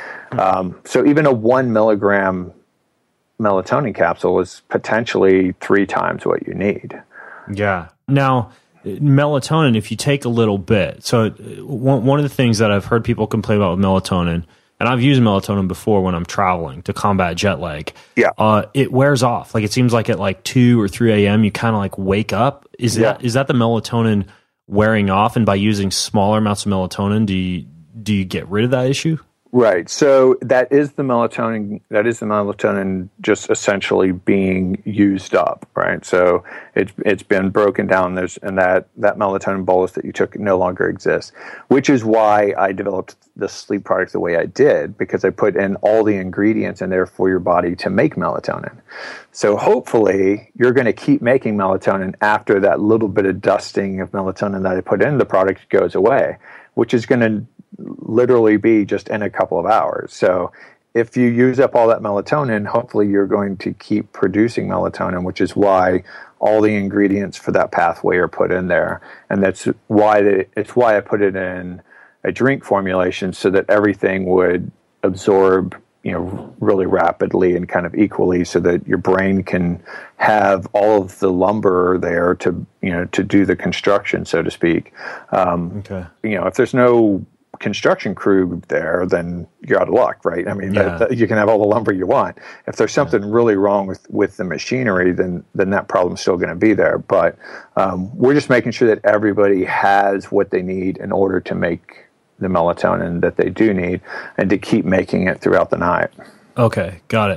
So even a 1 milligram melatonin capsule is potentially 3 times what you need. Yeah. Now, melatonin, if you take a little bit, so one of the things that I've heard people complain about with melatonin, and I've used melatonin before when I'm traveling to combat jet lag. Yeah. It wears off. Like it seems like at like 2 or 3 a.m. you kind of like wake up. Is that the melatonin wearing off? And by using smaller amounts of melatonin, do you get rid of that issue? Right. So that is the melatonin. That is the melatonin just essentially being used up. Right. So it's been broken down. And that melatonin bolus that you took no longer exists, which is why I developed the sleep product the way I did, because I put in all the ingredients in there for your body to make melatonin. So hopefully you're going to keep making melatonin after that little bit of dusting of melatonin that I put in the product goes away, which is going to literally be just in a couple of hours. So if you use up all that melatonin, hopefully you're going to keep producing melatonin, which is why all the ingredients for that pathway are put in there. And that's why it's why I put it in a drink formulation, so that everything would absorb, really rapidly and kind of equally, so that your brain can have all of the lumber there to do the construction, so to speak. Okay. If there's no construction crew there, then you're out of luck, right? I mean, you can have all the lumber you want. If there's something really wrong with the machinery, then that problem's still going to be there. But we're just making sure that everybody has what they need in order to make the melatonin that they do need, and to keep making it throughout the night. Okay, got it.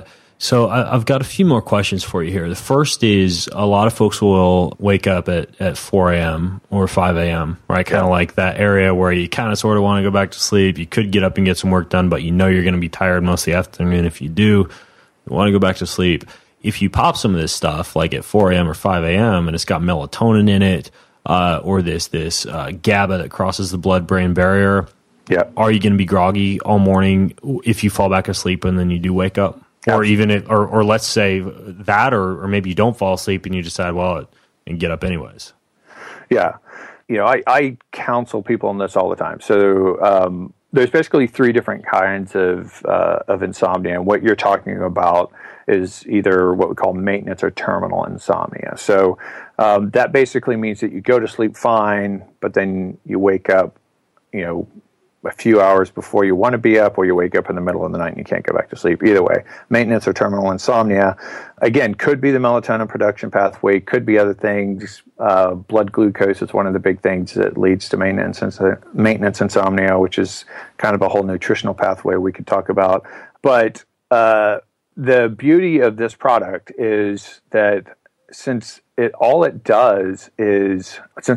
So I've got a few more questions for you here. The first is a lot of folks will wake up at 4 a.m. or 5 a.m., right? Kind of like that area where you kind of sort of want to go back to sleep. You could get up and get some work done, but you know you're going to be tired most of the afternoon. If you do, you want to go back to sleep. If you pop some of this stuff like at 4 a.m. or 5 a.m. and it's got melatonin in it, or this GABA that crosses the blood-brain barrier, are you going to be groggy all morning if you fall back asleep and then you do wake up? Or even if, or let's say that, or maybe you don't fall asleep and you decide, and get up anyways. Yeah. I counsel people on this all the time. So there's basically 3 different kinds of insomnia. And what you're talking about is either what we call maintenance or terminal insomnia. So that basically means that you go to sleep fine, but then you wake up, a few hours before you want to be up, or you wake up in the middle of the night and you can't go back to sleep. Either way, maintenance or terminal insomnia, again, could be the melatonin production pathway, could be other things. Blood glucose is one of the big things that leads to maintenance insomnia, which is kind of a whole nutritional pathway we could talk about. But the beauty of this product is that since all it does is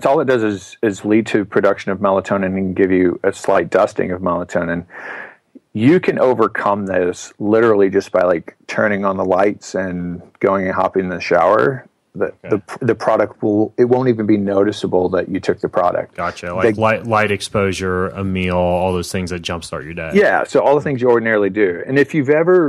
lead to production of melatonin and give you a slight dusting of melatonin, you can overcome this literally just by turning on the lights and going and hopping in the shower. The product won't even be noticeable that you took the product. Gotcha. Light exposure, a meal, all those things that jumpstart your day. Yeah. So all the things you ordinarily do. And if you've ever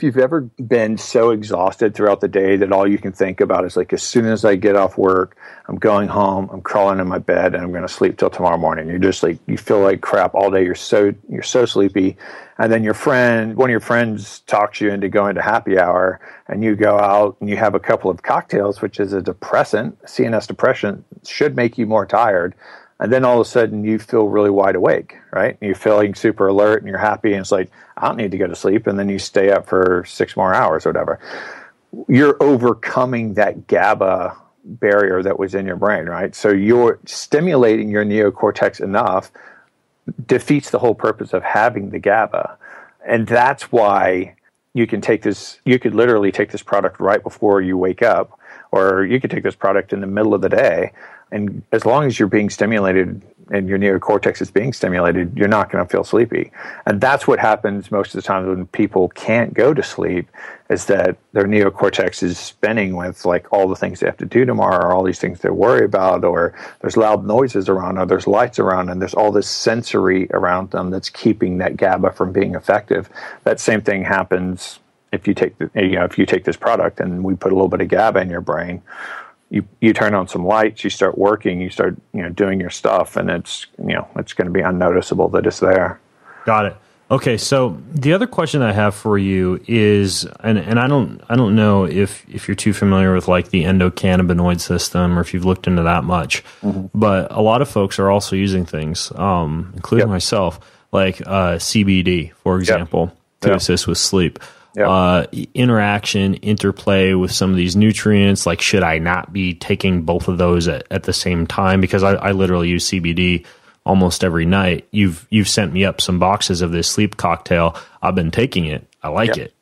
been so exhausted throughout the day that all you can think about is as soon as I get off work, I'm going home, I'm crawling in my bed, and I'm going to sleep till tomorrow morning. You're just you feel like crap all day. You're so sleepy. And then one of your friends talks you into going to happy hour, and you go out and you have a couple of cocktails, which is a depressant. CNS depression should make you more tired. And then all of a sudden you feel really wide awake, right? And you're feeling super alert and you're happy. And it's I don't need to go to sleep. And then you stay up for 6 more hours or whatever. You're overcoming that GABA barrier that was in your brain, right? So you're stimulating your neocortex enough defeats the whole purpose of having the GABA. And that's why you could literally take this product right before you wake up, or you could take this product in the middle of the day. And as long as you're being stimulated and your neocortex is being stimulated, you're not going to feel sleepy. And that's what happens most of the time when people can't go to sleep, is that their neocortex is spinning with all the things they have to do tomorrow, or all these things they worry about, or there's loud noises around, or there's lights around, and there's all this sensory around them that's keeping that GABA from being effective. That same thing happens if you take this product and we put a little bit of GABA in your brain. You turn on some lights, you start working, you start doing your stuff, and it's going to be unnoticeable that it's there. Got it. Okay, so the other question I have for you is, and I don't know if you're too familiar with the endocannabinoid system, or if you've looked into that much, but a lot of folks are also using things, including myself, like CBD, for example, to assist with sleep. Interaction, interplay with some of these nutrients. Should I not be taking both of those at the same time? Because I literally use CBD almost every night. You've sent me up some boxes of this sleep cocktail. I've been taking it. I like it.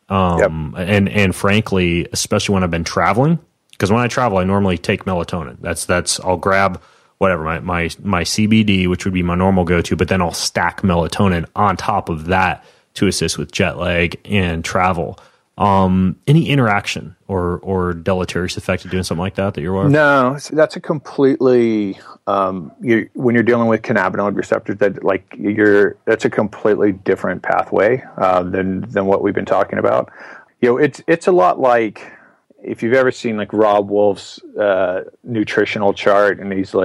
And frankly, especially when I've been traveling, because when I travel, I normally take melatonin. That's I'll grab whatever, my CBD, which would be my normal go-to, but then I'll stack melatonin on top of that to assist with jet lag and travel. Any interaction or deleterious effect of doing something like that you're aware of? No, that's a completely when you're dealing with cannabinoid receptors, that's a completely different pathway than what we've been talking about. It's a lot like if you've ever seen Rob Wolf's nutritional chart, and he's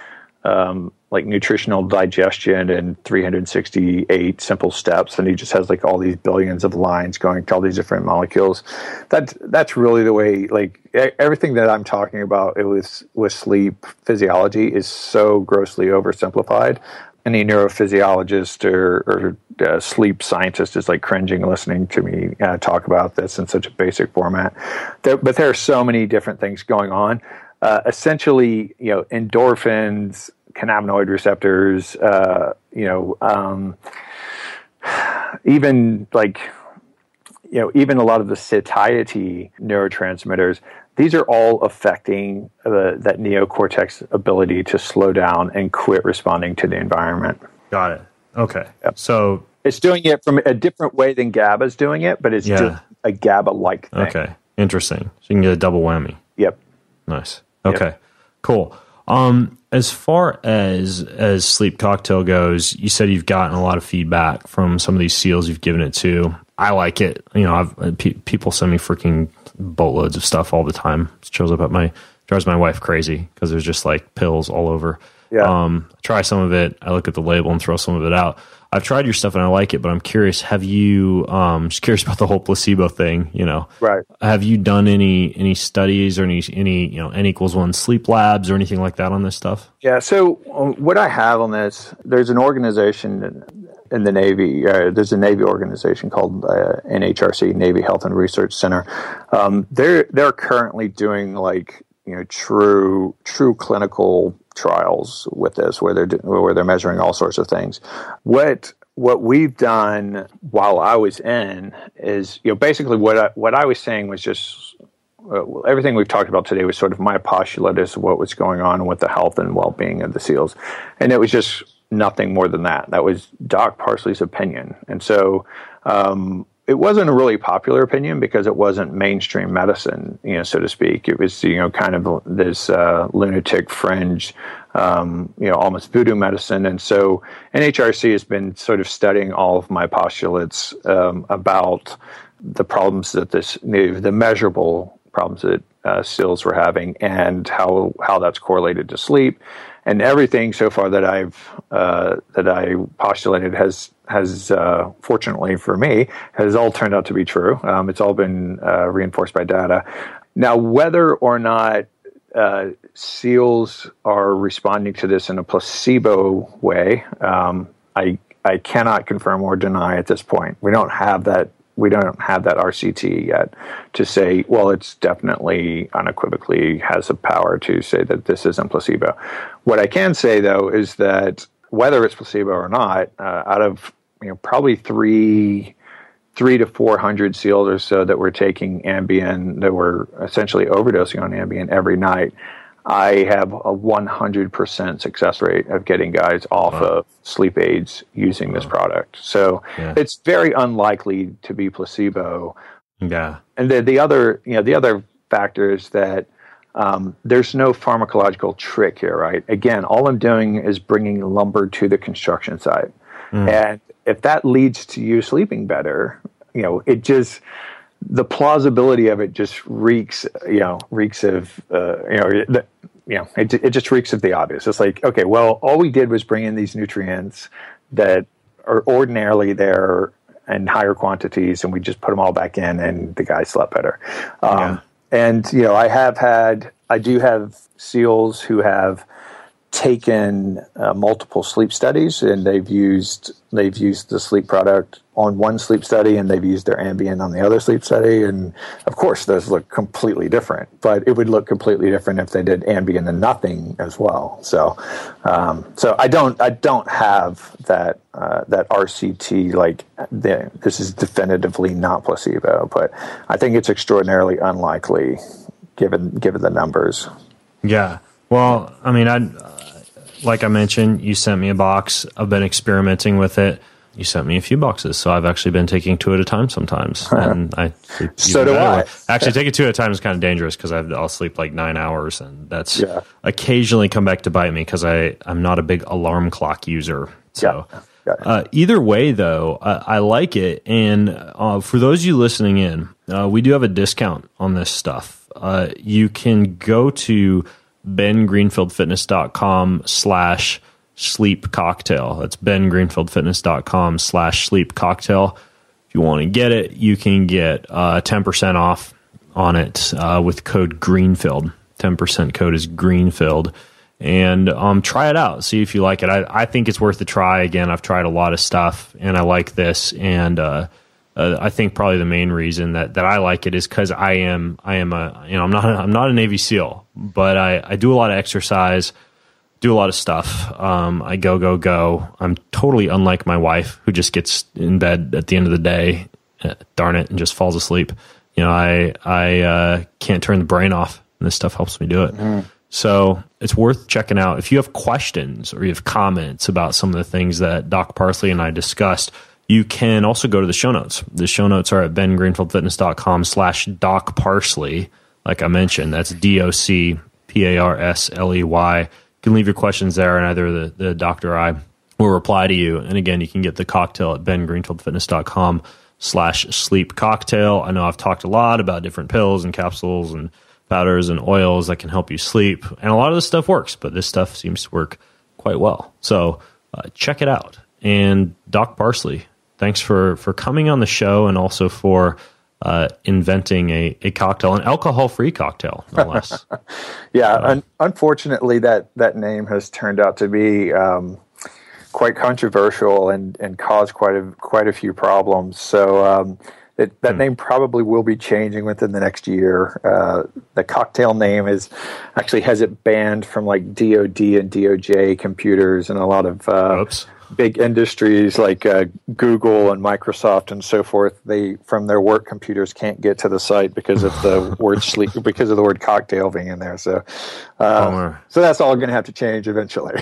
nutritional digestion in 368 simple steps, and he just has all these billions of lines going to all these different molecules. That's really the way, everything that I'm talking about with sleep physiology is so grossly oversimplified. Any neurophysiologist or sleep scientist is cringing listening to me talk about this in such a basic format. But there are so many different things going on. Essentially, endorphins, cannabinoid receptors, even even a lot of the satiety neurotransmitters, these are all affecting that neocortex ability to slow down and quit responding to the environment. Got it. Okay. Yep. So it's doing it from a different way than GABA's doing it, but it's just a GABA-like thing. Okay. Interesting. So you can get a double whammy. Yep. Nice. Okay. Yep. Cool. As far as Sleep Cocktail goes, you said you've gotten a lot of feedback from some of these SEALs you've given it to. I like it. People send me freaking boatloads of stuff all the time. It shows up drives my wife crazy because there's just like pills all over. Yeah. Try some of it. I look at the label and throw some of it out. I've tried your stuff and I like it, but I'm curious, have you, just curious about the whole placebo thing, Right. Have you done any studies or any N=1 sleep labs or anything like that on this stuff? Yeah. So what I have on this, there's an organization in the Navy. There's a Navy organization called NHRC, Navy Health and Research Center. They're currently doing true clinical trials with this, where they're measuring all sorts of things. What we've done while I was in is, basically what I was saying was just everything we've talked about today was sort of my postulate as to what was going on with the health and well-being of the SEALs, and it was just nothing more than that. That was Doc Parsley's opinion, and so it wasn't a really popular opinion because it wasn't mainstream medicine, so to speak. It was, kind of this lunatic fringe, almost voodoo medicine. And so NHRC has been sort of studying all of my postulates about the problems that the measurable problems that SEALs were having and how that's correlated to sleep. And everything so far that I postulated has fortunately for me, has all turned out to be true. It's all been reinforced by data. Now, whether or not SEALs are responding to this in a placebo way, I cannot confirm or deny at this point. We don't have that RCT yet to say, well, it's definitely unequivocally has the power to say that this isn't placebo. What I can say, though, is that whether it's placebo or not, out of probably 300 to 400 SEALs or so that were taking Ambien, that were essentially overdosing on Ambien every night, I have a 100% success rate of getting guys off of sleep aids using this product. So it's very unlikely to be placebo. Yeah. And the other factor is that there's no pharmacological trick here, right? Again, all I'm doing is bringing lumber to the construction site. And if that leads to you sleeping better, it just, the plausibility of it just reeks of, it just reeks of the obvious. It's like, okay, well, all we did was bring in these nutrients that are ordinarily there in higher quantities, and we just put them all back in, and the guy slept better. And I do have SEALs who have taken multiple sleep studies, and they've used the sleep product on one sleep study, and they've used their Ambien on the other sleep study, and of course those look completely different. But it would look completely different if they did Ambien and nothing as well. So I don't have that RCT this is definitively not placebo, but I think it's extraordinarily unlikely given the numbers. Yeah. Well, I mean, like I mentioned, you sent me a box. I've been experimenting with it. You sent me a few boxes, so I've actually been taking 2 at a time sometimes. And I sleep so do I. Actually, taking 2 at a time is kind of dangerous because I'll sleep like 9 hours, and that's occasionally come back to bite me because I'm not a big alarm clock user. So either way, though, I like it. And for those of you listening in, we do have a discount on this stuff. You can go to bengreenfieldfitness.com/sleep cocktail. That's bengreenfieldfitness.com/sleep cocktail. If you want to get it, you can get 10% off on it with code Greenfield. 10% code is Greenfield. And try it out. See if you like it. I think it's worth a try. Again, I've tried a lot of stuff, and I like this. And I think probably the main reason that I like it is because I'm not a Navy SEAL, but I do a lot of exercise, do a lot of stuff. I go. I'm totally unlike my wife, who just gets in bed at the end of the day darn it, and just falls asleep. I can't turn the brain off, and this stuff helps me do it. Mm-hmm. So it's worth checking out. If you have questions or you have comments about some of the things that Doc Parsley and I discussed, you can also go to the show notes. The show notes are at bengreenfieldfitness.com/docparsley. Like I mentioned, that's DOCPARSLEY. You can leave your questions there, and either the doctor or I will reply to you. And again, you can get the cocktail at bengreenfieldfitness.com/sleep cocktail. I know I've talked a lot about different pills and capsules and powders and oils that can help you sleep. And a lot of this stuff works, but this stuff seems to work quite well. So check it out. And Doc Parsley, thanks for coming on the show, and also for inventing a cocktail, an alcohol-free cocktail, no less. Unfortunately, that name has turned out to be quite controversial and caused quite a few problems. So that name probably will be changing within the next year. The cocktail name has it banned from like DoD and DOJ computers, and a lot of big industries like Google and Microsoft and so forth. They, from their work computers, can't get to the site because of the word sleep, because of the word cocktail being in there. So that's all going to have to change eventually.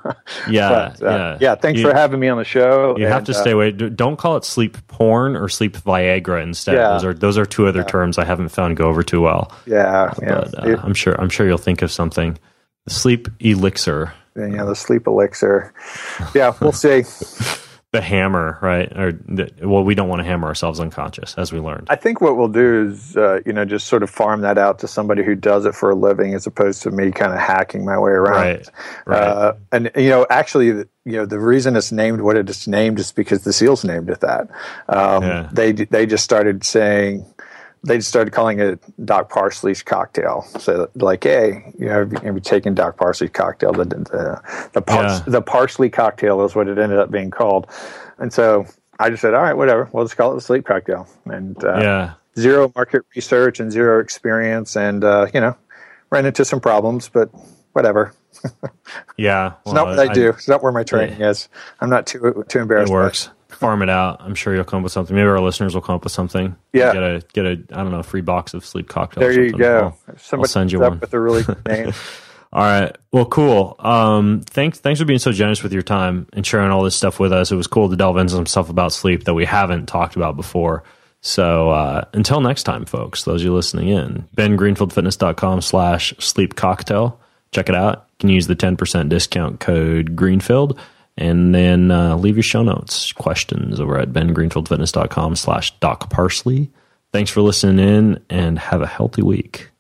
Thanks for having me on the show. You have to stay away. Don't call it sleep porn or sleep Viagra instead. Those are two other terms I haven't found go over too well. I'm sure you'll think of something. The sleep elixir. The sleep elixir. Yeah, we'll see. The hammer, right? We don't want to hammer ourselves unconscious, as we learned. I think what we'll do is, just sort of farm that out to somebody who does it for a living, as opposed to me kind of hacking my way around. Right. The reason it's named what it is named is because the SEALs named it that. They just started saying. They started calling it Doc Parsley's cocktail. So, like, hey, you're taking Doc Parsley's cocktail. The Parsley cocktail is what it ended up being called. And so I just said, all right, whatever. We'll just call it the sleep cocktail. And zero market research and zero experience, and ran into some problems, but whatever. Yeah, it's not what I do. It's not where my training is. I'm not too embarrassed. It works. Farm it out. I'm sure you'll come up with something. Maybe our listeners will come up with something. Yeah. Get a I don't know, free box of sleep cocktails. There you go. I'll send you one with a really good name. All right. Well, cool. Thanks for being so generous with your time and sharing all this stuff with us. It was cool to delve into some stuff about sleep that we haven't talked about before. So until next time, folks, those of you listening in, bengreenfieldfitness.com/sleep cocktail. Check it out. You can use the 10% discount code Greenfield. And then leave your show notes, questions over at bengreenfieldfitness.com/docparsley. Thanks for listening in, and have a healthy week.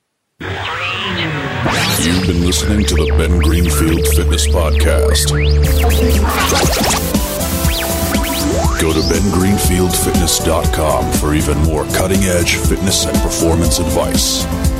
You've been listening to the Ben Greenfield Fitness Podcast. Go to bengreenfieldfitness.com for even more cutting-edge fitness and performance advice.